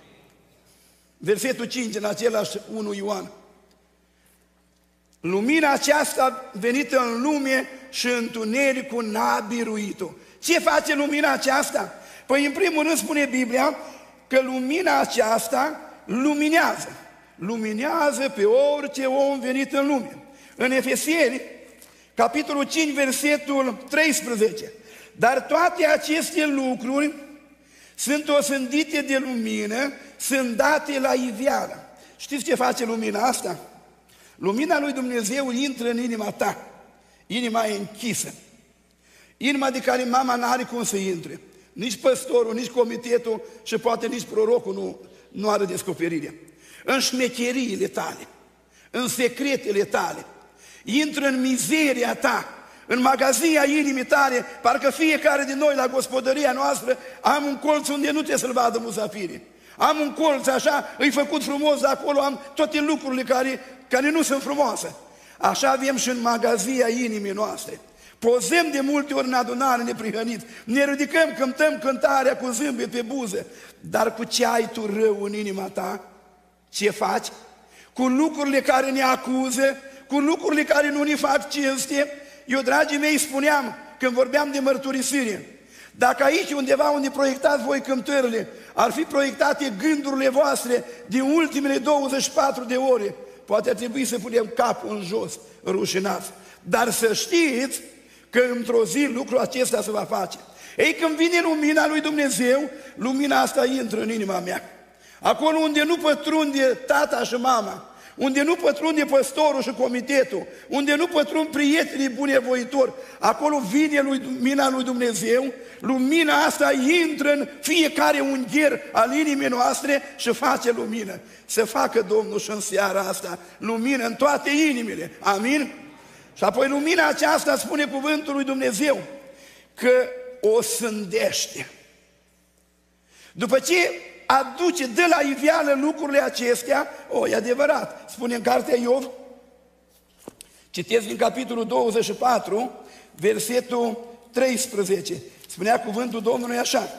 Versetul cinci în același unu Ioan. Lumina aceasta venită în lume și întunericul n-a biruit-o. Ce face lumina aceasta? Păi în primul rând spune Biblia că lumina aceasta luminează. Luminează pe orice om venit în lume. În Efeseni, capitolul cinci, versetul treisprezece. Dar toate aceste lucruri sunt osândite de lumină, sunt date la iveală. Știți ce face lumina asta? Lumina lui Dumnezeu intră în inima ta. Inima e închisă. Inima de care mama n-are cum să intre. Nici păstorul, nici comitetul și poate nici prorocul nu, nu are descoperire. În șmecheriile tale, în secretele tale, intră în mizeria ta, în magazia inimii tale, parcă fiecare din noi la gospodăria noastră am un colț unde nu trebuie să-l vadă musafirii. Am un colț așa, îi făcut frumos, de acolo am toate lucrurile care, care nu sunt frumoase. Așa avem și în magazia inimii noastre. Pozăm de multe ori în adunare neprihăniți, ne ridicăm, cântăm cântarea cu zâmbet pe buze, dar cu ce ai tu rău în inima ta? Ce faci? Cu lucrurile care ne acuză, cu lucrurile care nu ne fac cinste. Eu, dragii mei, spuneam, când vorbeam de mărturisire, dacă aici undeva unde proiectați voi cântările, ar fi proiectate gândurile voastre din ultimele douăzeci și patru de ore, poate ar trebui să punem capul în jos, rușinați. Dar să știți că într-o zi lucrul acesta se va face. Ei, când vine lumina lui Dumnezeu, lumina asta intră în inima mea. Acolo unde nu pătrunde tata și mama, unde nu pătrunde păstorul și comitetul, unde nu pătrund prietenii bunevoitori, acolo vine lui, lumina lui Dumnezeu, lumina asta intră în fiecare ungher al inimii noastre și face lumină. Să facă Domnul și în seara asta lumină în toate inimile. Amin? Și apoi lumina aceasta, spune cuvântul lui Dumnezeu, că o sândește. După ce aduce de la iveală lucrurile acestea, o, e adevărat, spune în cartea Iov, citesc din capitolul douăzeci și patru, versetul treisprezece, spunea cuvântul Domnului așa: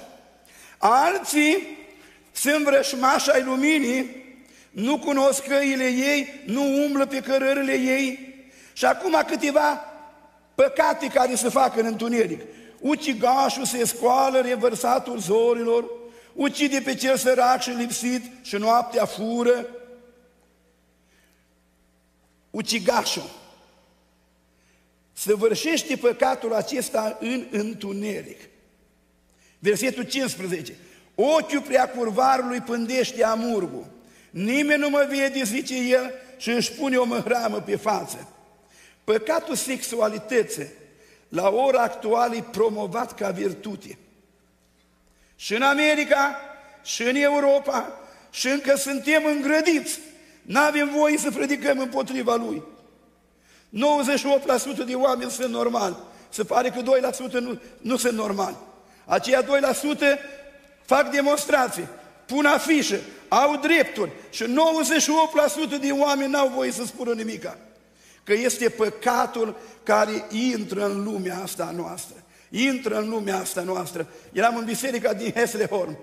alții sunt vrășmași ai luminii, nu cunosc căile ei, nu umblă pe cărările ei. Și acum câteva păcate care se fac în întuneric. Ucigașul se scoală revărsatul zorilor, ucide pe cel sărac și lipsit și noaptea fură. Ucigașul săvârșește păcatul acesta în întuneric. Versetul cincisprezece. Ochiul preacurvarului pândește amurgul, nimeni nu mă vede, zice el, și își pune o măhramă pe față. Păcatul sexualității la ora actuală e promovat ca virtute. Și în America, și în Europa, și încă suntem îngrădiți. N-avem voie să predicăm împotriva lui. nouăzeci și opt la sută de oameni sunt normali. Se pare că doi la sută nu, nu sunt normali. Aceia doi la sută fac demonstrații, pun afișe, au drepturi și nouăzeci și opt la sută de oameni n-au voie să spună nimica. Că este păcatul care intră în lumea asta noastră. Intră în lumea asta noastră. Eram în biserica din Heslehorn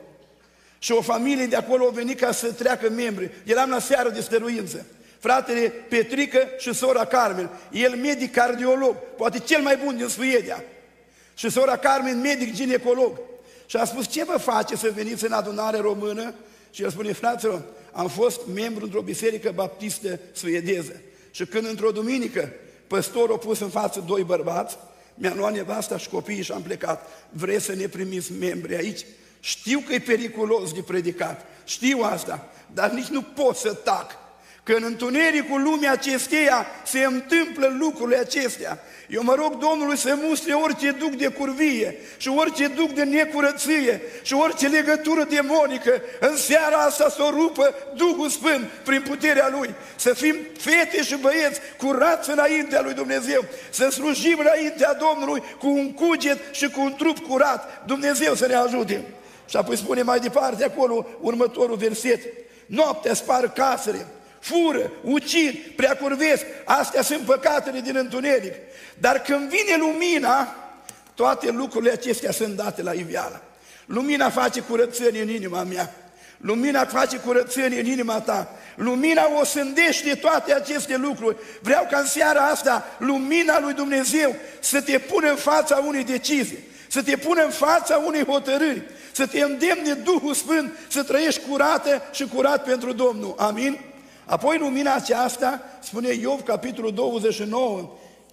și o familie de acolo a venit ca să treacă membri. Eram la seară de stăruință. Fratele Petrică și sora Carmen. El medic cardiolog, poate cel mai bun din Suedia. Și sora Carmen medic ginecolog. Și a spus: ce vă face să veniți în adunare română? Și el spune: fraților, am fost membru într-o biserică baptistă suedeză. Și când într-o duminică păstorul a pus în față doi bărbați, mi-a luat nevasta și copiii și am plecat. Vreți să ne primiți membri aici? Știu că e periculos de predicat, știu asta, dar nici nu pot să tac. Că în întunericul lumii acesteia se întâmplă lucrurile acestea. Eu mă rog Domnului să mustre orice duc de curvie și orice duc de necurăție și orice legătură demonică. În seara asta să o rupă Duhul Sfânt prin puterea Lui. Să fim fete și băieți curați înaintea lui Dumnezeu. Să slujim înaintea Domnului cu un cuget și cu un trup curat. Dumnezeu să ne ajute. Și apoi spune mai departe acolo următorul verset: noaptea sparg casele, fură, ucid, preacurvesc. Astea sunt păcatele din întuneric. Dar când vine lumina, toate lucrurile acestea sunt date la iveală. Lumina face curățenie în inima mea. Lumina face curățenie în inima ta. Lumina o sândește toate aceste lucruri. Vreau ca în seara asta lumina lui Dumnezeu să te pună în fața unei decizii, să te pună în fața unei hotărâri, să te îndemne Duhul Sfânt să trăiești curată și curat pentru Domnul. Amin? Apoi lumina aceasta, spune Iov, capitolul douăzeci și nouă,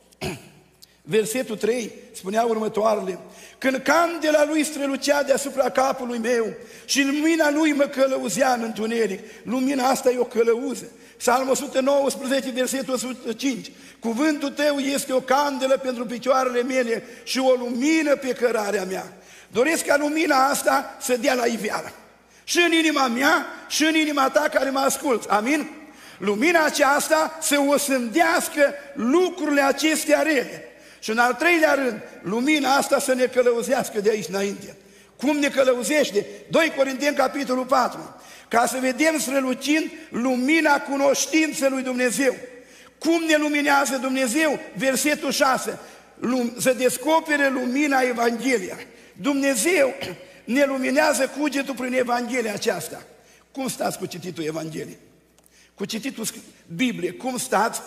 versetul trei, spunea următoarele: când candela lui strălucea deasupra capului meu și lumina lui mă călăuzea în întuneric. Lumina asta e o călăuză. Psalmul o sută nouăsprezece, versetul o sută cinci. Cuvântul tău este o candelă pentru picioarele mele și o lumină pe cărarea mea. Doresc ca lumina asta să dea la iveală. Și în inima mea și în inima ta care mă asculți. Amin? Lumina aceasta să osândească lucrurile acestea rele. Și în al treilea rând, lumina asta să ne călăuzească de aici înainte. Cum ne călăuzește? doi Corinteni, capitolul patru. Ca să vedem strălucind lumina cunoștinței lui Dumnezeu. Cum ne luminează Dumnezeu? Versetul șase. Să descopere lumina Evanghelia. Dumnezeu ne luminează cugetul prin Evanghelia aceasta. Cum stați cu cititul Evangheliei? Cu cititul Biblie, cum stați?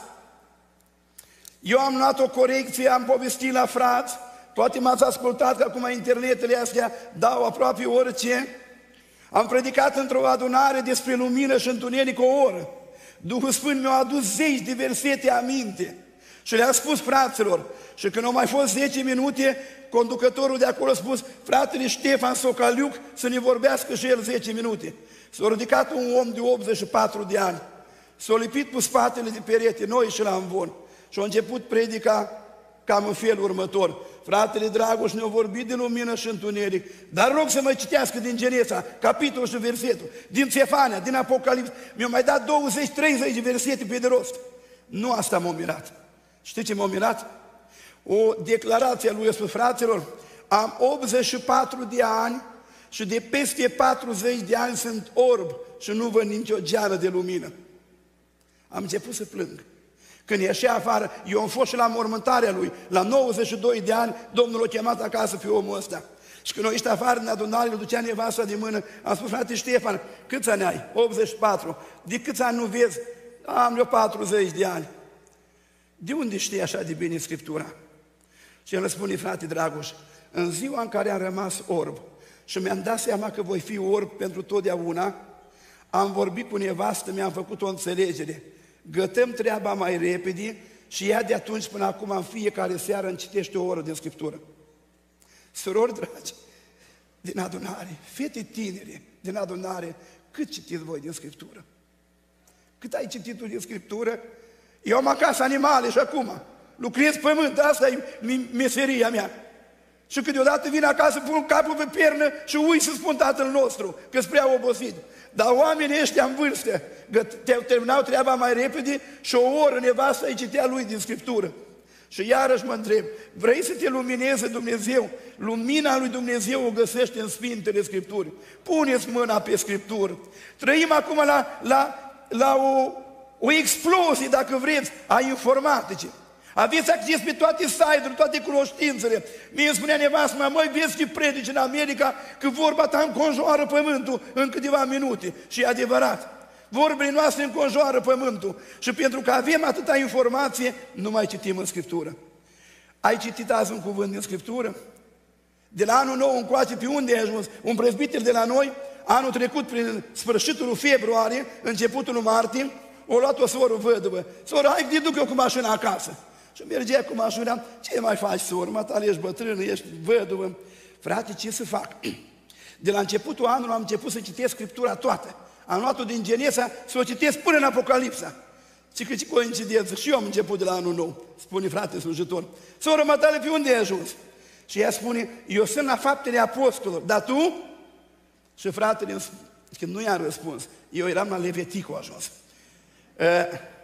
Eu am luat o corecție, am povestit la frați, poate m-ați ascultat că acum internetele astea dau aproape orice. Am predicat într-o adunare despre lumină și întuneric o oră. Duhul Sfânt mi-a adus zeci de versete aminte și le-a spus fraților. Și când au mai fost zece minute, conducătorul de acolo a spus: fratele Ștefan Socaliuc să ne vorbească și el zece minute. S-a ridicat un om de optzeci și patru de ani, s-a lipit cu spatele de perete, noi și la amvon, și a început predica cam în felul următor. Fratele Dragoș ne-a vorbit de lumină și întuneric, dar rog să mă citească din Genesa, capitolul și versetul, din Țefania, din Apocalips. Mi-a mai dat douăzeci treizeci de versete pe de rost. Nu asta m-a mirat. Știți ce m-a mirat? O declarație a lui: a spus: fraților, am optzeci și patru de ani și de peste patruzeci de ani sunt orb și nu văd nicio geană de lumină. Am început să plâng. Când ieșea afară, eu am fost și la mormântarea lui, la nouăzeci și doi de ani, Domnul l-a chemat acasă pe omul ăsta. Și când a ieșit afară din adunare, îl ducea nevasta de mână, am spus: frate Ștefan, câți ani ai? optzeci și patru. De câți ani nu vezi? Am eu patruzeci de ani. De unde știi așa de bine Scriptura? Și el îmi spune: frate Dragoș, în ziua în care am rămas orb și mi-am dat seama că voi fi orb pentru totdeauna, am vorbit cu nevastă, mi-am făcut o înțelegere. Gătăm treaba mai repede și ea de atunci până acum în fiecare seară îmi citește o oră de Scriptură. Surori dragi din adunare, fete tinere din adunare, cât citiți voi din Scriptură? Cât ai citit tu din Scriptură? Eu am acasă animale și acum lucrez pământ, asta e meseria mea. Și câteodată vin acasă, pun capul pe pernă și ui să spun Tatăl nostru, că-s prea obosit. Dar oamenii ăștia în vârstă terminau treaba mai repede și o oră nevasta îi citea lui din Scriptură. Și iarăși mă întreb, vrei să te lumineze Dumnezeu? Lumina lui Dumnezeu o găsește în Sfintele Scripturi. Puneți mâna pe Scriptură. Trăim acum la, la, la o, o explozie, dacă vreți, a informaticii. Aveți acces pe toate site-urile, toate cunoștințele. Mie îmi spunea nevastă mea: măi, vezi ce predici în America, că vorba ta înconjoară pământul în câteva minute. Și e adevărat. Vorbele noastre înconjoară pământul. Și pentru că avem atâta informație, nu mai citim în Scriptură. Ai citit azi un cuvânt din Scriptură? De la anul nou încoace, pe unde ai ajuns? Un prezbiter de la noi, anul trecut, prin sfârșitul februarie, începutul lui martie, o luat o soră văduvă. Soră, hai că te duc eu cu mașina acasă. Și mergea cu mașina: ce mai faci, soră? Mă, tale, ești bătrână, ești văduvă. Frate, ce să fac? De la începutul anului am început să citesc Scriptura toată. Am luat-o din Genesa să o citesc până în Apocalipsa. Și că ce coincidență, și eu am început de la anul nou, spune frate slujitor. Soră, mă, tale, pe unde ai ajuns? Și ea spune: eu sunt la Faptele Apostolilor, dar tu? Și fratele, că nu i-am răspuns, eu eram la Leviticu ajuns. Uh,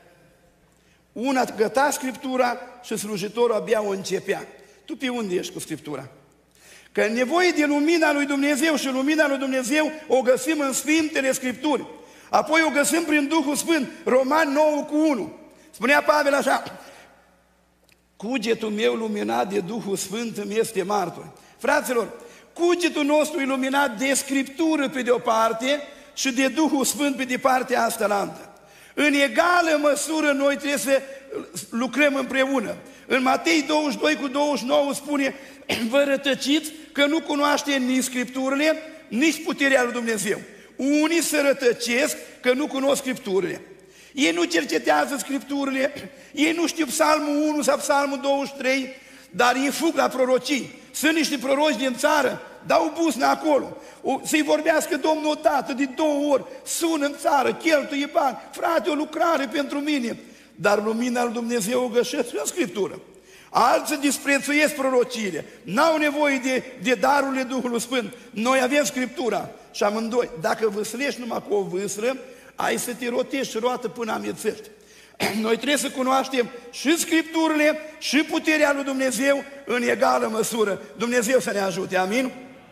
Una găta Scriptura și slujitorul abia o începea. Tu pe unde ești cu Scriptura? Că nevoie de lumina lui Dumnezeu și lumina lui Dumnezeu o găsim în Sfintele Scripturi. Apoi o găsim prin Duhul Sfânt, Romani nouă cu unu. Spunea Pavel așa: cugetul meu luminat de Duhul Sfânt îmi este martor. Fraților, cugetul nostru iluminat de Scriptură pe de o parte și de Duhul Sfânt pe de partea asta la altă. În egală măsură noi trebuie să lucrăm împreună. În Matei douăzeci și doi cu douăzeci și nouă spune: vă rătăciți că nu cunoaște nici Scripturile, nici puterea lui Dumnezeu. Unii se rătăcesc că nu cunosc Scripturile. Ei nu cercetează Scripturile, ei nu știu Psalmul unu sau Psalmul douăzeci și trei, dar ei fug la prorocii. Sunt niște proroci din țară, dau busnă acolo, să-i vorbească Domnul o dată, de două ori, sună în țară, cheltuie bani, frate, o lucrare pentru mine. Dar lumina lui Dumnezeu o găsesc în Scriptură. Alții disprețuiesc prorociile, n-au nevoie de, de darurile Duhului Sfânt. Noi avem Scriptura și amândoi, dacă vâslești numai cu o vâslă, ai să te rotești roată până amețești. Noi trebuie să cunoaștem și Scripturile și puterea lui Dumnezeu în egală măsură. Dumnezeu să ne ajute, amin?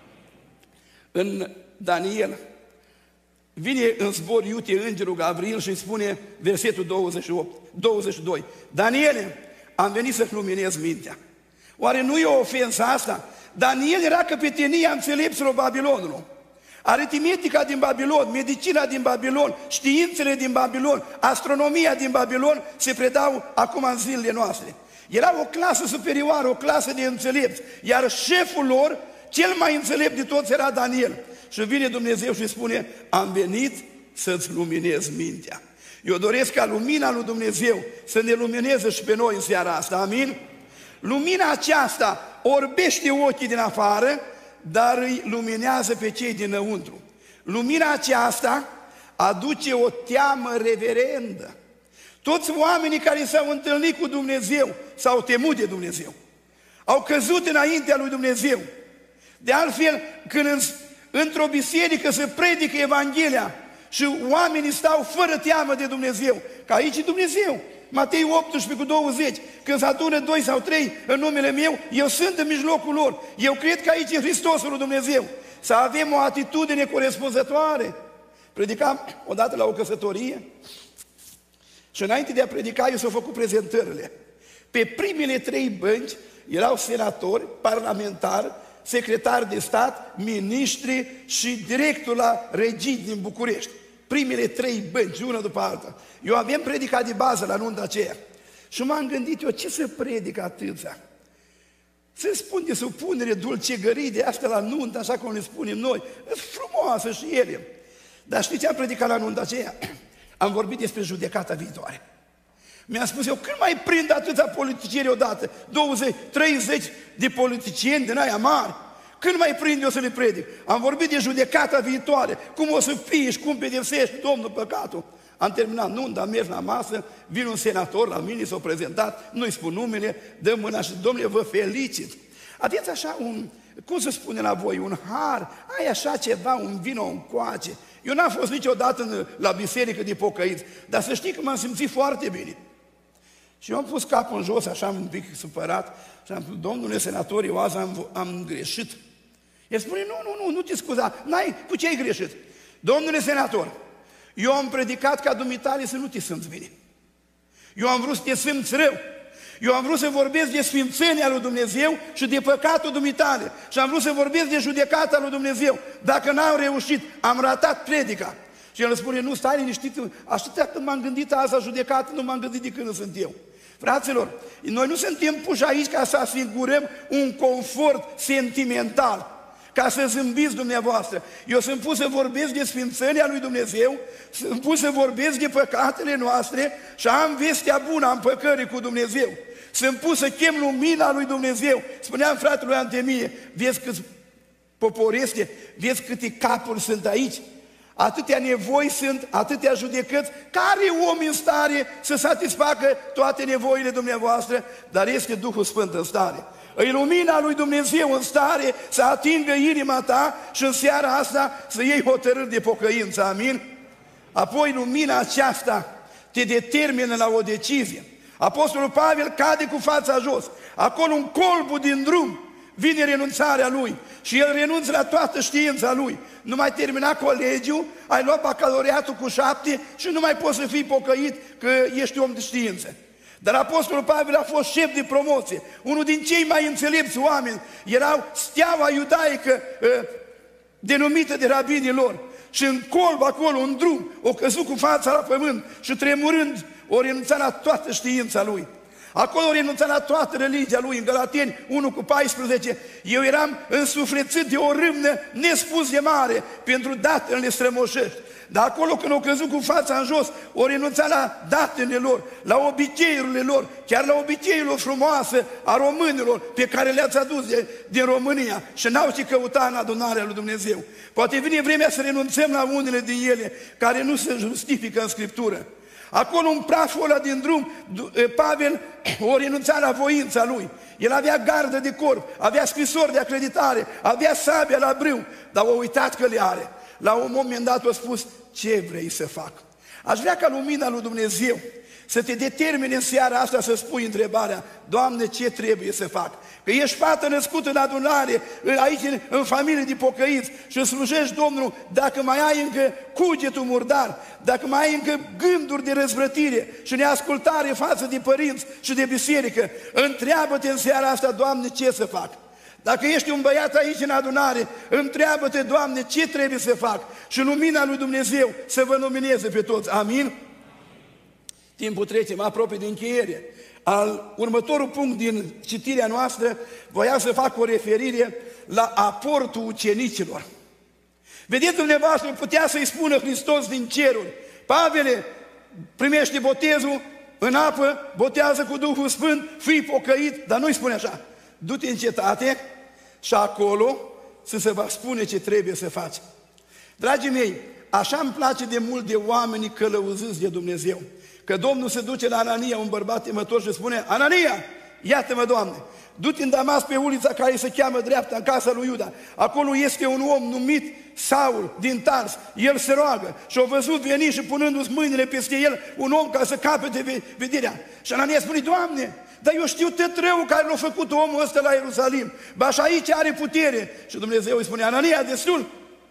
În Daniel vine în zbor iute îngerul Gabriel și îi spune versetul douăzeci și opt, douăzeci și doi. Daniele, am venit să-ți luminez mintea. Oare nu e o ofensă asta? Daniel era căpetenia înțelepților Babilonului. Aritmetica din Babilon, medicina din Babilon, științele din Babilon, astronomia din Babilon se predau acum în zilele noastre. Era o clasă superioară, o clasă de înțelepți, iar șeful lor, cel mai înțelept de toți, era Daniel. Și vine Dumnezeu și îi spune, am venit să-ți luminez mintea. Eu doresc ca lumina lui Dumnezeu să ne lumineze și pe noi în seara asta, amin? Lumina aceasta orbește ochii din afară, dar îi luminează pe cei dinăuntru. Lumina aceasta aduce o teamă reverendă. Toți oamenii care s-au întâlnit cu Dumnezeu s-au temut de Dumnezeu. Au căzut înaintea lui Dumnezeu. De altfel, când în, într-o biserică se predică Evanghelia și oamenii stau fără teamă de Dumnezeu, că aici e Dumnezeu. Matei optsprezece cu douăzeci, când se adună doi sau trei în numele meu, eu sunt în mijlocul lor. Eu cred că aici e Hristosul lui Dumnezeu. Să avem o atitudine corespunzătoare. Predicam odată la o căsătorie și înainte de a predica eu s-au făcut prezentările. Pe primele trei bănci erau senatori, parlamentari, secretari de stat, miniștri și directul la regii din București. Primele trei bănci, una după alta. Eu aveam predicat de bază la nunta aceea. Și m-am gândit eu, ce să predic atâția? Să spun de supunere, dulcegării de astea la nuntă, așa cum le spunem noi. E frumoasă și ele. Dar știți ce am predicat la nunta aceea? Am vorbit despre judecata viitoare. Mi-am spus eu, când mai prind atâția politicieni odată? douăzeci, treizeci de politicieni din aia mari? Când mai prind eu să le predic? Am vorbit de judecata viitoare, cum o să fie și cum pedepsești Domnul păcatul. Am terminat nunta, am mers la masă, vine un senator la mine, s-a prezentat, nu-i spun numele, dă mâna și Domnule, vă felicit. Aveți așa un, cum să spune la voi, un har, ai așa ceva, un vino încoace. Eu n-am fost niciodată în, la biserică de pocăiți, dar să știi că m-am simțit foarte bine. Și eu am pus capul în jos, așa un pic supărat, și am spus, domnule senator, eu azi am, am greșit. El spune, nu, nu, nu, nu te scuza, n-ai, cu ce ai greșit? Domnule senator, eu am predicat ca dumitale să nu te simți bine. Eu am vrut să te simți rău. Eu am vrut să vorbesc de sfințenia lui Dumnezeu și de păcatul dumitale. Și am vrut să vorbesc de judecata lui Dumnezeu. Dacă n-am reușit, am ratat predica. Și el îmi spune, nu, stai liniștit, așa când m-am gândit azi la judecată, nu m-am gândit de când sunt eu. Fraților, noi nu suntem puși aici ca să asigurăm un confort sentimental, ca să zâmbiți dumneavoastră. Eu sunt pus să vorbesc de sfințenia lui Dumnezeu, sunt pus să vorbesc de păcatele noastre și am vestea bună a împăcării cu Dumnezeu. Sunt pus să chem lumina lui Dumnezeu. Spuneam fratelui Antemie, vezi câți popor este, vezi câte capuri sunt aici, atâtea nevoi sunt, atâtea judecăți. Care om în stare să satisfacă toate nevoile dumneavoastră? Dar este Duhul Sfânt în stare. E lumina lui Dumnezeu în stare să atingă inima ta și în seara asta să iei hotărâri de pocăință, amin? Apoi lumina aceasta te determină la o decizie. Apostolul Pavel cade cu fața jos. Acolo un colbul din drum vine renunțarea lui și el renunță la toată știința lui. Nu mai termina colegiul, ai luat bacalaureatul cu șapte și nu mai poți să fii pocăit că ești om de știință. Dar Apostolul Pavel a fost șef de promoție, unul din cei mai înțelepți oameni. Erau steaua iudaică denumită de rabinii lor. Și în colb acolo, în drum, o căzut cu fața la pământ și tremurând, o renunța la toată știința lui. Acolo o renunța la toată religia lui. În Galateni unu cu paisprezece, eu eram însuflețit de o râvnă nespus de mare pentru datinele strămoșești. Dar acolo când au căzut cu fața în jos, o renunța la datinele lor, la obiceiurile lor, chiar la obiceiurile frumoase a românilor pe care le-ați adus de, din România și n-au ce căuta în adunarea lui Dumnezeu. Poate vine vremea să renunțăm la unele din ele care nu se justifică în Scriptură. Acolo în praful ăla din drum, Pavel o renunța la voința lui. El avea gardă de corp, avea scrisori de acreditare, avea sabia la brâu, dar a uitat că le are. la un moment dat a spus, ce vrei să fac? Aș vrea ca lumina lui Dumnezeu să te determine în seara asta să spui întrebarea, Doamne, ce trebuie să fac? Că ești fată născută în adunare, aici în familie de pocăiți și slujești Domnul, dacă mai ai încă cugetul murdar, dacă mai ai încă gânduri de răzvrătire și neascultare față de părinți și de biserică, întreabă-te în seara asta, Doamne, ce să fac? Dacă ești un băiat aici în adunare, întreabă-te, Doamne, ce trebuie să fac? Și lumina lui Dumnezeu să vă lumineze pe toți. Amin? Timpul trece, mă apropii de încheiere. Al următorul punct din citirea noastră, voiam să fac o referire la aportul ucenicilor. Vedeți, dumneavoastră, putea să-i spună Hristos din ceruri, Pavele, primește botezul în apă, botează cu Duhul Sfânt, fii pocăit, dar nu-i spune așa, du-te în cetate și acolo să se va spune ce trebuie să faci. Dragii mei, așa îmi place de mult de oamenii călăuziți de Dumnezeu. Că Domnul se duce la Anania, un bărbat temător, și spune, Anania, iată-mă, Doamne, du-te în Damas pe ulița care se cheamă dreapta, în casa lui Iuda. Acolo este un om numit Saul din Tars, el se roagă și a văzut veni și punându-ți mâinile peste el un om ca să capete vederea. Și Anania spune, Doamne, dar eu știu tot răul care l-a făcut omul ăsta la Ierusalim, ba și aici are putere. Și Dumnezeu îi spune, Anania, destul.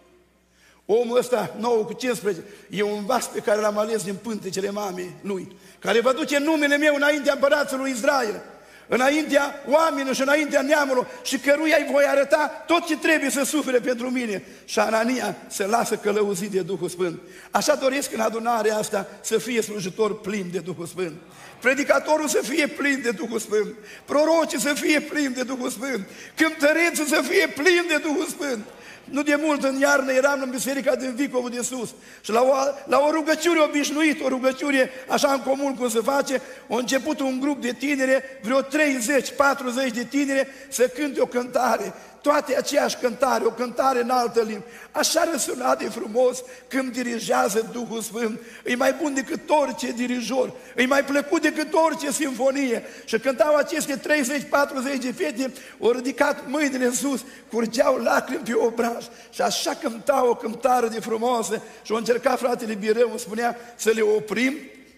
Omul ăsta, nouă cu cincisprezece, e un vas pe care l-am ales din pântecele mamei lui, care va duce numele meu înaintea împărațului Israel, înaintea oamenilor și înaintea neamului și căruia îi voi arăta tot ce trebuie să sufere pentru mine. Și Anania se lasă călăuzit de Duhul Sfânt. Așa doresc în adunarea asta să fie slujitor plin de Duhul Sfânt. Predicatorul să fie plin de Duhul Sfânt, prorocii să fie plin de Duhul Sfânt, cântărețul să fie plin de Duhul Sfânt. Nu de mult în iarnă eram în biserica din Vicovul de sus și la o, la o rugăciune obișnuită, o rugăciune așa în comun cum se face, a început un grup de tinere, vreo treizeci patruzeci de tinere să cânte o cântare. Toate aceeași cântare, o cântare în altă limbă. Așa răsuna de frumos când dirigează Duhul Sfânt. E mai bun decât orice dirijor, e mai plăcut decât orice simfonie. Și cântau aceste treizeci patruzeci de fete, au ridicat mâinile în sus, curgeau lacrimi pe obraj și așa cântau o cântare de frumoasă. Și au încercat fratele Birău, îmi spunea, să le oprim.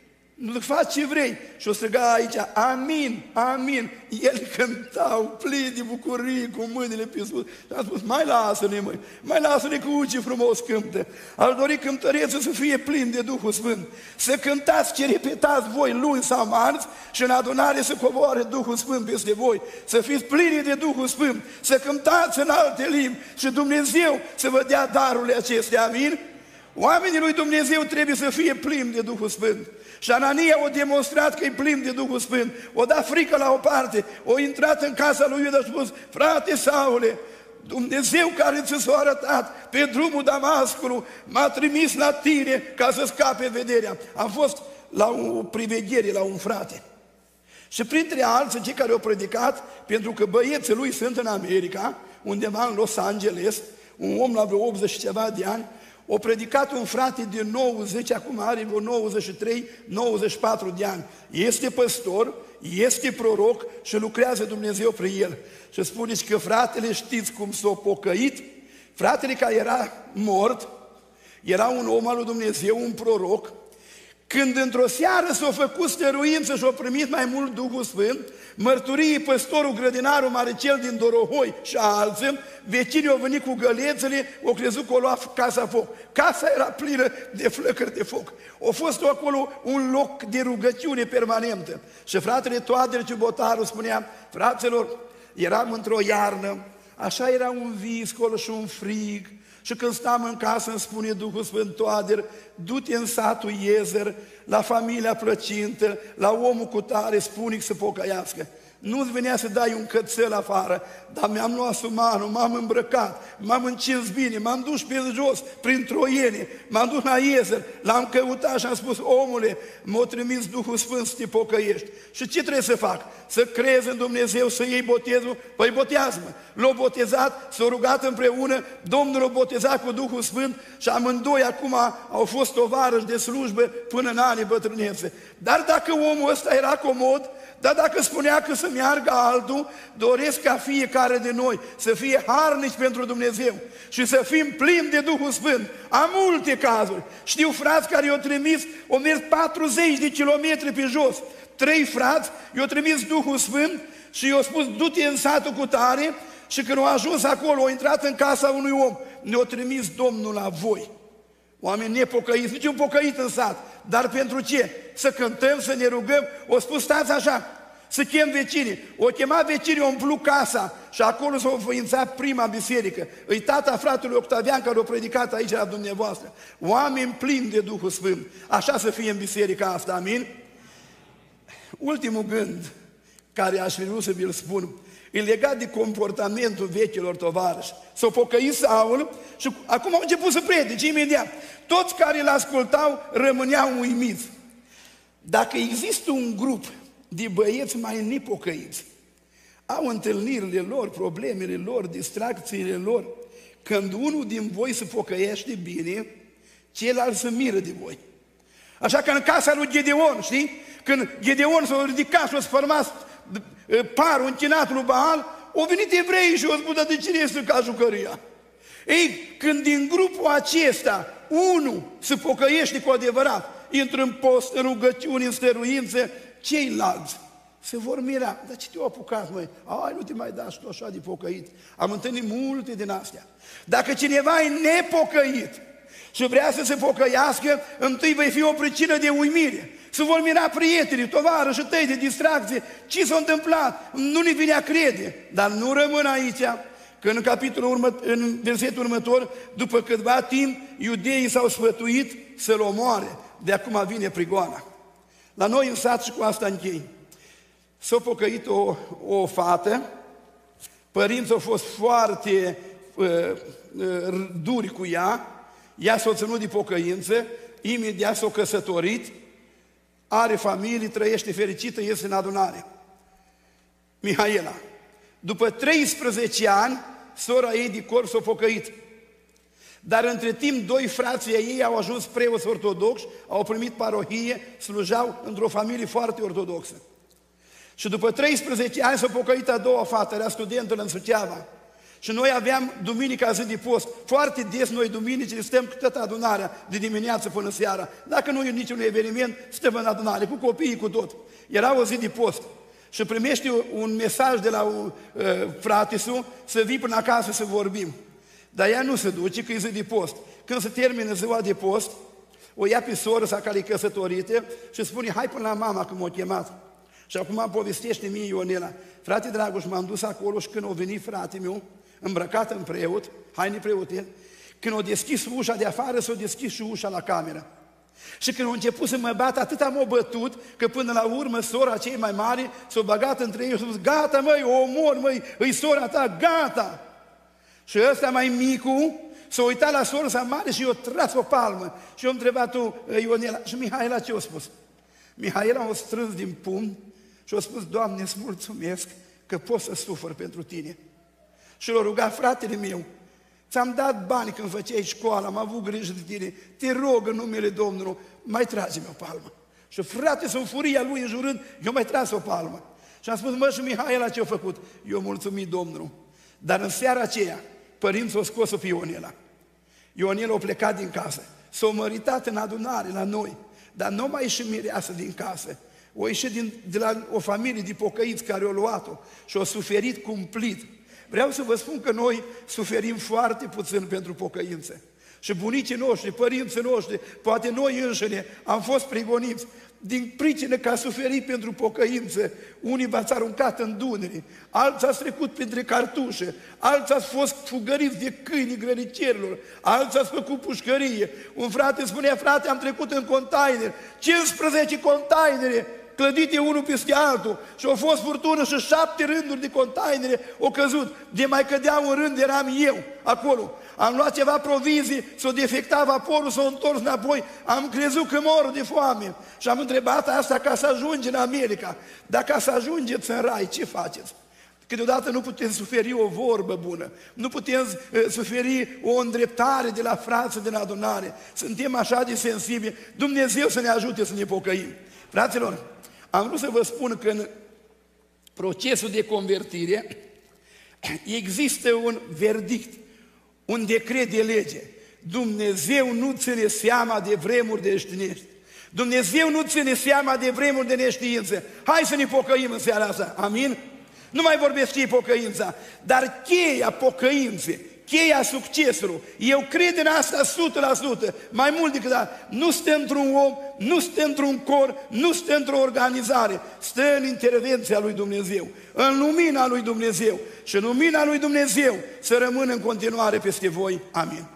Nu faci ce vrei. Și o striga aici, amin, amin. El cântau plini de bucurie cu mâinile pe sus. Și am spus, mai lasă-ne, măi, mai lasă-ne cu ce frumos cântă. Aș dori cântărețul să fie plin de Duhul Sfânt. Să cântați ce repetați voi luni sau marți și în adunare să coboare Duhul Sfânt peste voi. Să fiți plini de Duhul Sfânt. Să cântați în alte limbi și Dumnezeu să vă dea darurile acestea, amin? Oamenii lui Dumnezeu trebuie să fie plini de Duhul Sfânt. Și Anania a demonstrat că e plin de Duhul Sfânt. O dat frică la o parte, o intrat în casa lui Iuda și a spus, frate Saule, Dumnezeu care ți s-a arătat pe drumul Damascului m-a trimis la tine ca să scape vederea. Am fost la o priveghere la un frate. Și printre alții, cei care au predicat, pentru că băieții lui sunt în America, undeva în Los Angeles, un om la vreo optzeci și ceva de ani, a predicat un frate de nouăzeci, acum are vreo nouăzeci și trei nouăzeci și patru de ani. Este păstor, este proroc și lucrează Dumnezeu prin el. Și spuneți că fratele, știți cum s-a pocăit? Fratele care era mort, era un om al lui Dumnezeu, un proroc. Când într-o seară s-a făcut stăruință și a primit mai mult Duhul Sfânt, mărturii păstorul, grădinarul Maricel din Dorohoi și alții, vecinii au venit cu gălețele, au crezut că o lua casa foc. Casa era plină de flăcări de foc. A fost acolo un loc de rugăciune permanentă. Și fratele Toader Ciubotaru spunea, fraților, eram într-o iarnă, așa era un viscol și un frig, și când stam în casă îmi spune Duhul Sfânt, Toader, du-te în satul Iezer, la familia Plăcintă, la omul cu tare, spune să pocăiască. Nu-ți venea să dai un cățel afară, dar mi-am luat sumanul, m-am îmbrăcat, m-am încins bine, m-am dus pe jos, prin Troiene, m-am dus la Iezer, l-am căutat și am spus, omule, m-a trimis Duhul Sfânt să te pocăiești. Și ce trebuie să fac? Să crezi în Dumnezeu, să iei botezul? Păi botează-mă! L-a botezat, s-a rugat împreună, Domnul l-a botezat cu Duhul Sfânt și amândoi acum au fost tovarăși de slujbă până în anii bătrânețe. Dar dacă omul ăsta era comod, dar dacă spunea că sunt meargă altul, doresc ca fiecare de noi să fie harnici pentru Dumnezeu și să fim plini de Duhul Sfânt. Am multe cazuri. Știu frați care i-au trimis, au mers patruzeci de kilometri pe jos. Trei frați i-au trimis Duhul Sfânt și i-au spus, du-te în satul cu tare, și când au ajuns acolo, au intrat în casa unui om, ne-a trimis Domnul la voi. Oameni nepocăiți, nici un pocăit în sat. Dar pentru ce? Să cântăm, să ne rugăm. O spus, stați așa, să chem vecinii. O chema vecinii, o umplu casa și acolo s-a înființat prima biserică. Îi tata fratelui Octavian care a predicat aici la dumneavoastră. Oameni plini de Duhul Sfânt. Așa să fie în biserica asta, amin? Ultimul gând care aș fi vrut să vi-l spun e legat de comportamentul vechilor tovarăși. S-au pocăit Saul și acum au început să predice imediat. Toți care îl ascultau rămâneau uimiți. Dacă există un grup de băieți mai nepocăiți, au întâlnirile lor, problemele lor, distracțiile lor, când unul din voi se pocăiește bine, ceilalți se miră de voi. Așa că în casa lui Gedeon, știi? Când Gedeon s-a ridicat și a sfărmat parul închinat lui Baal, au venit evreii și au spus, dar de cine este ca jucăria? Ei, când din grupul acesta unul se pocăiește cu adevărat, intră în post, în rugăciuni, în stăruințe, ceilalți se vor mira. Dar ce te-au apucat, măi? Ai, nu te mai da și tu așa de pocăit. Am întâlnit multe din astea. Dacă cineva e nepocăit și vrea să se pocăiască, întâi vei fi o pricină de uimire. Se vor mira prietenii, tovarășii tăi de distracție. Ce s-a întâmplat? Nu ne vine a crede. Dar nu rămân aici, că în capitolul urmă, în versetul următor, după câtva timp, iudeii s-au sfătuit să-l omoare. De acum vine prigoana. La noi în sat, și cu asta închei, s-a pocăit o, o fată, părinții au fost foarte uh, uh, duri cu ea, ea s-a ținut de pocăință, imediat s-a căsătorit, are familie, trăiește fericită, iese în adunare. Mihaela. După treisprezece ani, sora ei de corp s-a pocăit. Dar între timp, doi frații ei au ajuns preoți ortodoxi, au primit parohie, slujau într-o familie foarte ortodoxă. Și după treisprezece ani s-a pocăit a doua fată, era studentul în Suceava. Și noi aveam duminica zi de post. Foarte des noi duminicile stăm cu toată adunarea, de dimineață până seara. Dacă nu e niciun eveniment, stăm în adunare, cu copiii, cu tot. Era o zi de post. Și primește un mesaj de la un uh, fratisul să vii până acasă să vorbim. Dar ea nu se duce, că e zi de post. Când se termină ziua de post, o ia pe soră sa care e căsătorită și spune, hai până la mama că m-a chemat. Și acum îmi povestește mie Ionela, frate Dragoș, m-am dus acolo și când a venit frate meu, îmbrăcat în preot, haine preote, când a deschis ușa de afară, s-a deschis și ușa la cameră. Și când a început să mă bată, atât am bătut, că până la urmă sora cei mai mari s-a băgat între ei și a spus, gata măi, o omor măi, îi sora ta, gata! Și ăsta mai micu s-a uitat la sora sa mare și i-a tras o palmă. Și i-a întrebat-o Ionela, și Mihaela ce a spus? Mihaela a strâns din pumn și a spus, Doamne, îți mulțumesc că pot să sufăr pentru Tine. Și l-a rugat, fratele meu, ți-am dat bani când făceai școală, am avut grijă de tine, te rog în numele Domnului, mai trage-mi o palmă. Și frate, sunt furia lui înjurând, eu mai tras o palmă. Și am spus, mă, și Mihaela ce-a făcut? Eu mulțumit Domnului. Dar în seara aceea, părinții au scos-o pe Ionela. Ionela a plecat din casă, s-a măritat în adunare la noi, dar nu mai ieși mireasă din casă. O ieșit din, de la o familie de pocăiți care au luat-o și au suferit cumplit. Vreau să vă spun că noi suferim foarte puțin pentru pocăință. Și bunicii noștri, părinții noștri, poate noi înșine am fost prigoniți din pricină că a suferit pentru pocăință. Unii v-ați aruncat în Dunăre, alții ați trecut printre cartușe, alții ați fost fugăriți de câinii grănicerilor, alții ați făcut pușcărie. Un frate spunea, frate, am trecut în container, cincisprezece containere, clădite unul peste altul și au fost furtună și șapte rânduri de containere au căzut. De mai cădea un rând, eram eu acolo. Am luat ceva provizii, s-a defectat vaporul, s-a întors înapoi, am crezut că mor de foame. Și am întrebat asta ca să ajungi în America. Dar ca să ajungeți în rai, ce faceți? Câteodată nu putem suferi o vorbă bună, nu putem uh, suferi o îndreptare de la frață din adunare. Suntem așa de sensibili. Dumnezeu să ne ajute să ne pocăim. Fraților, am vrut să vă spun că în procesul de convertire, există un verdict, un decret de lege. Dumnezeu nu ține seama de vremuri deștinești. Dumnezeu nu ține seama de vremuri de neștiință. Hai să ne pocăim în seara asta, amin? Nu mai vorbesc ce e pocăința, dar cheia pocăinței, cheia succesului, eu cred în asta o sută la sută, mai mult decât asta, nu stă într-un om, nu stă într-un cor, nu stă într-o organizare, stă în intervenția lui Dumnezeu, în lumina lui Dumnezeu și în lumina lui Dumnezeu să rămână în continuare peste voi, amin.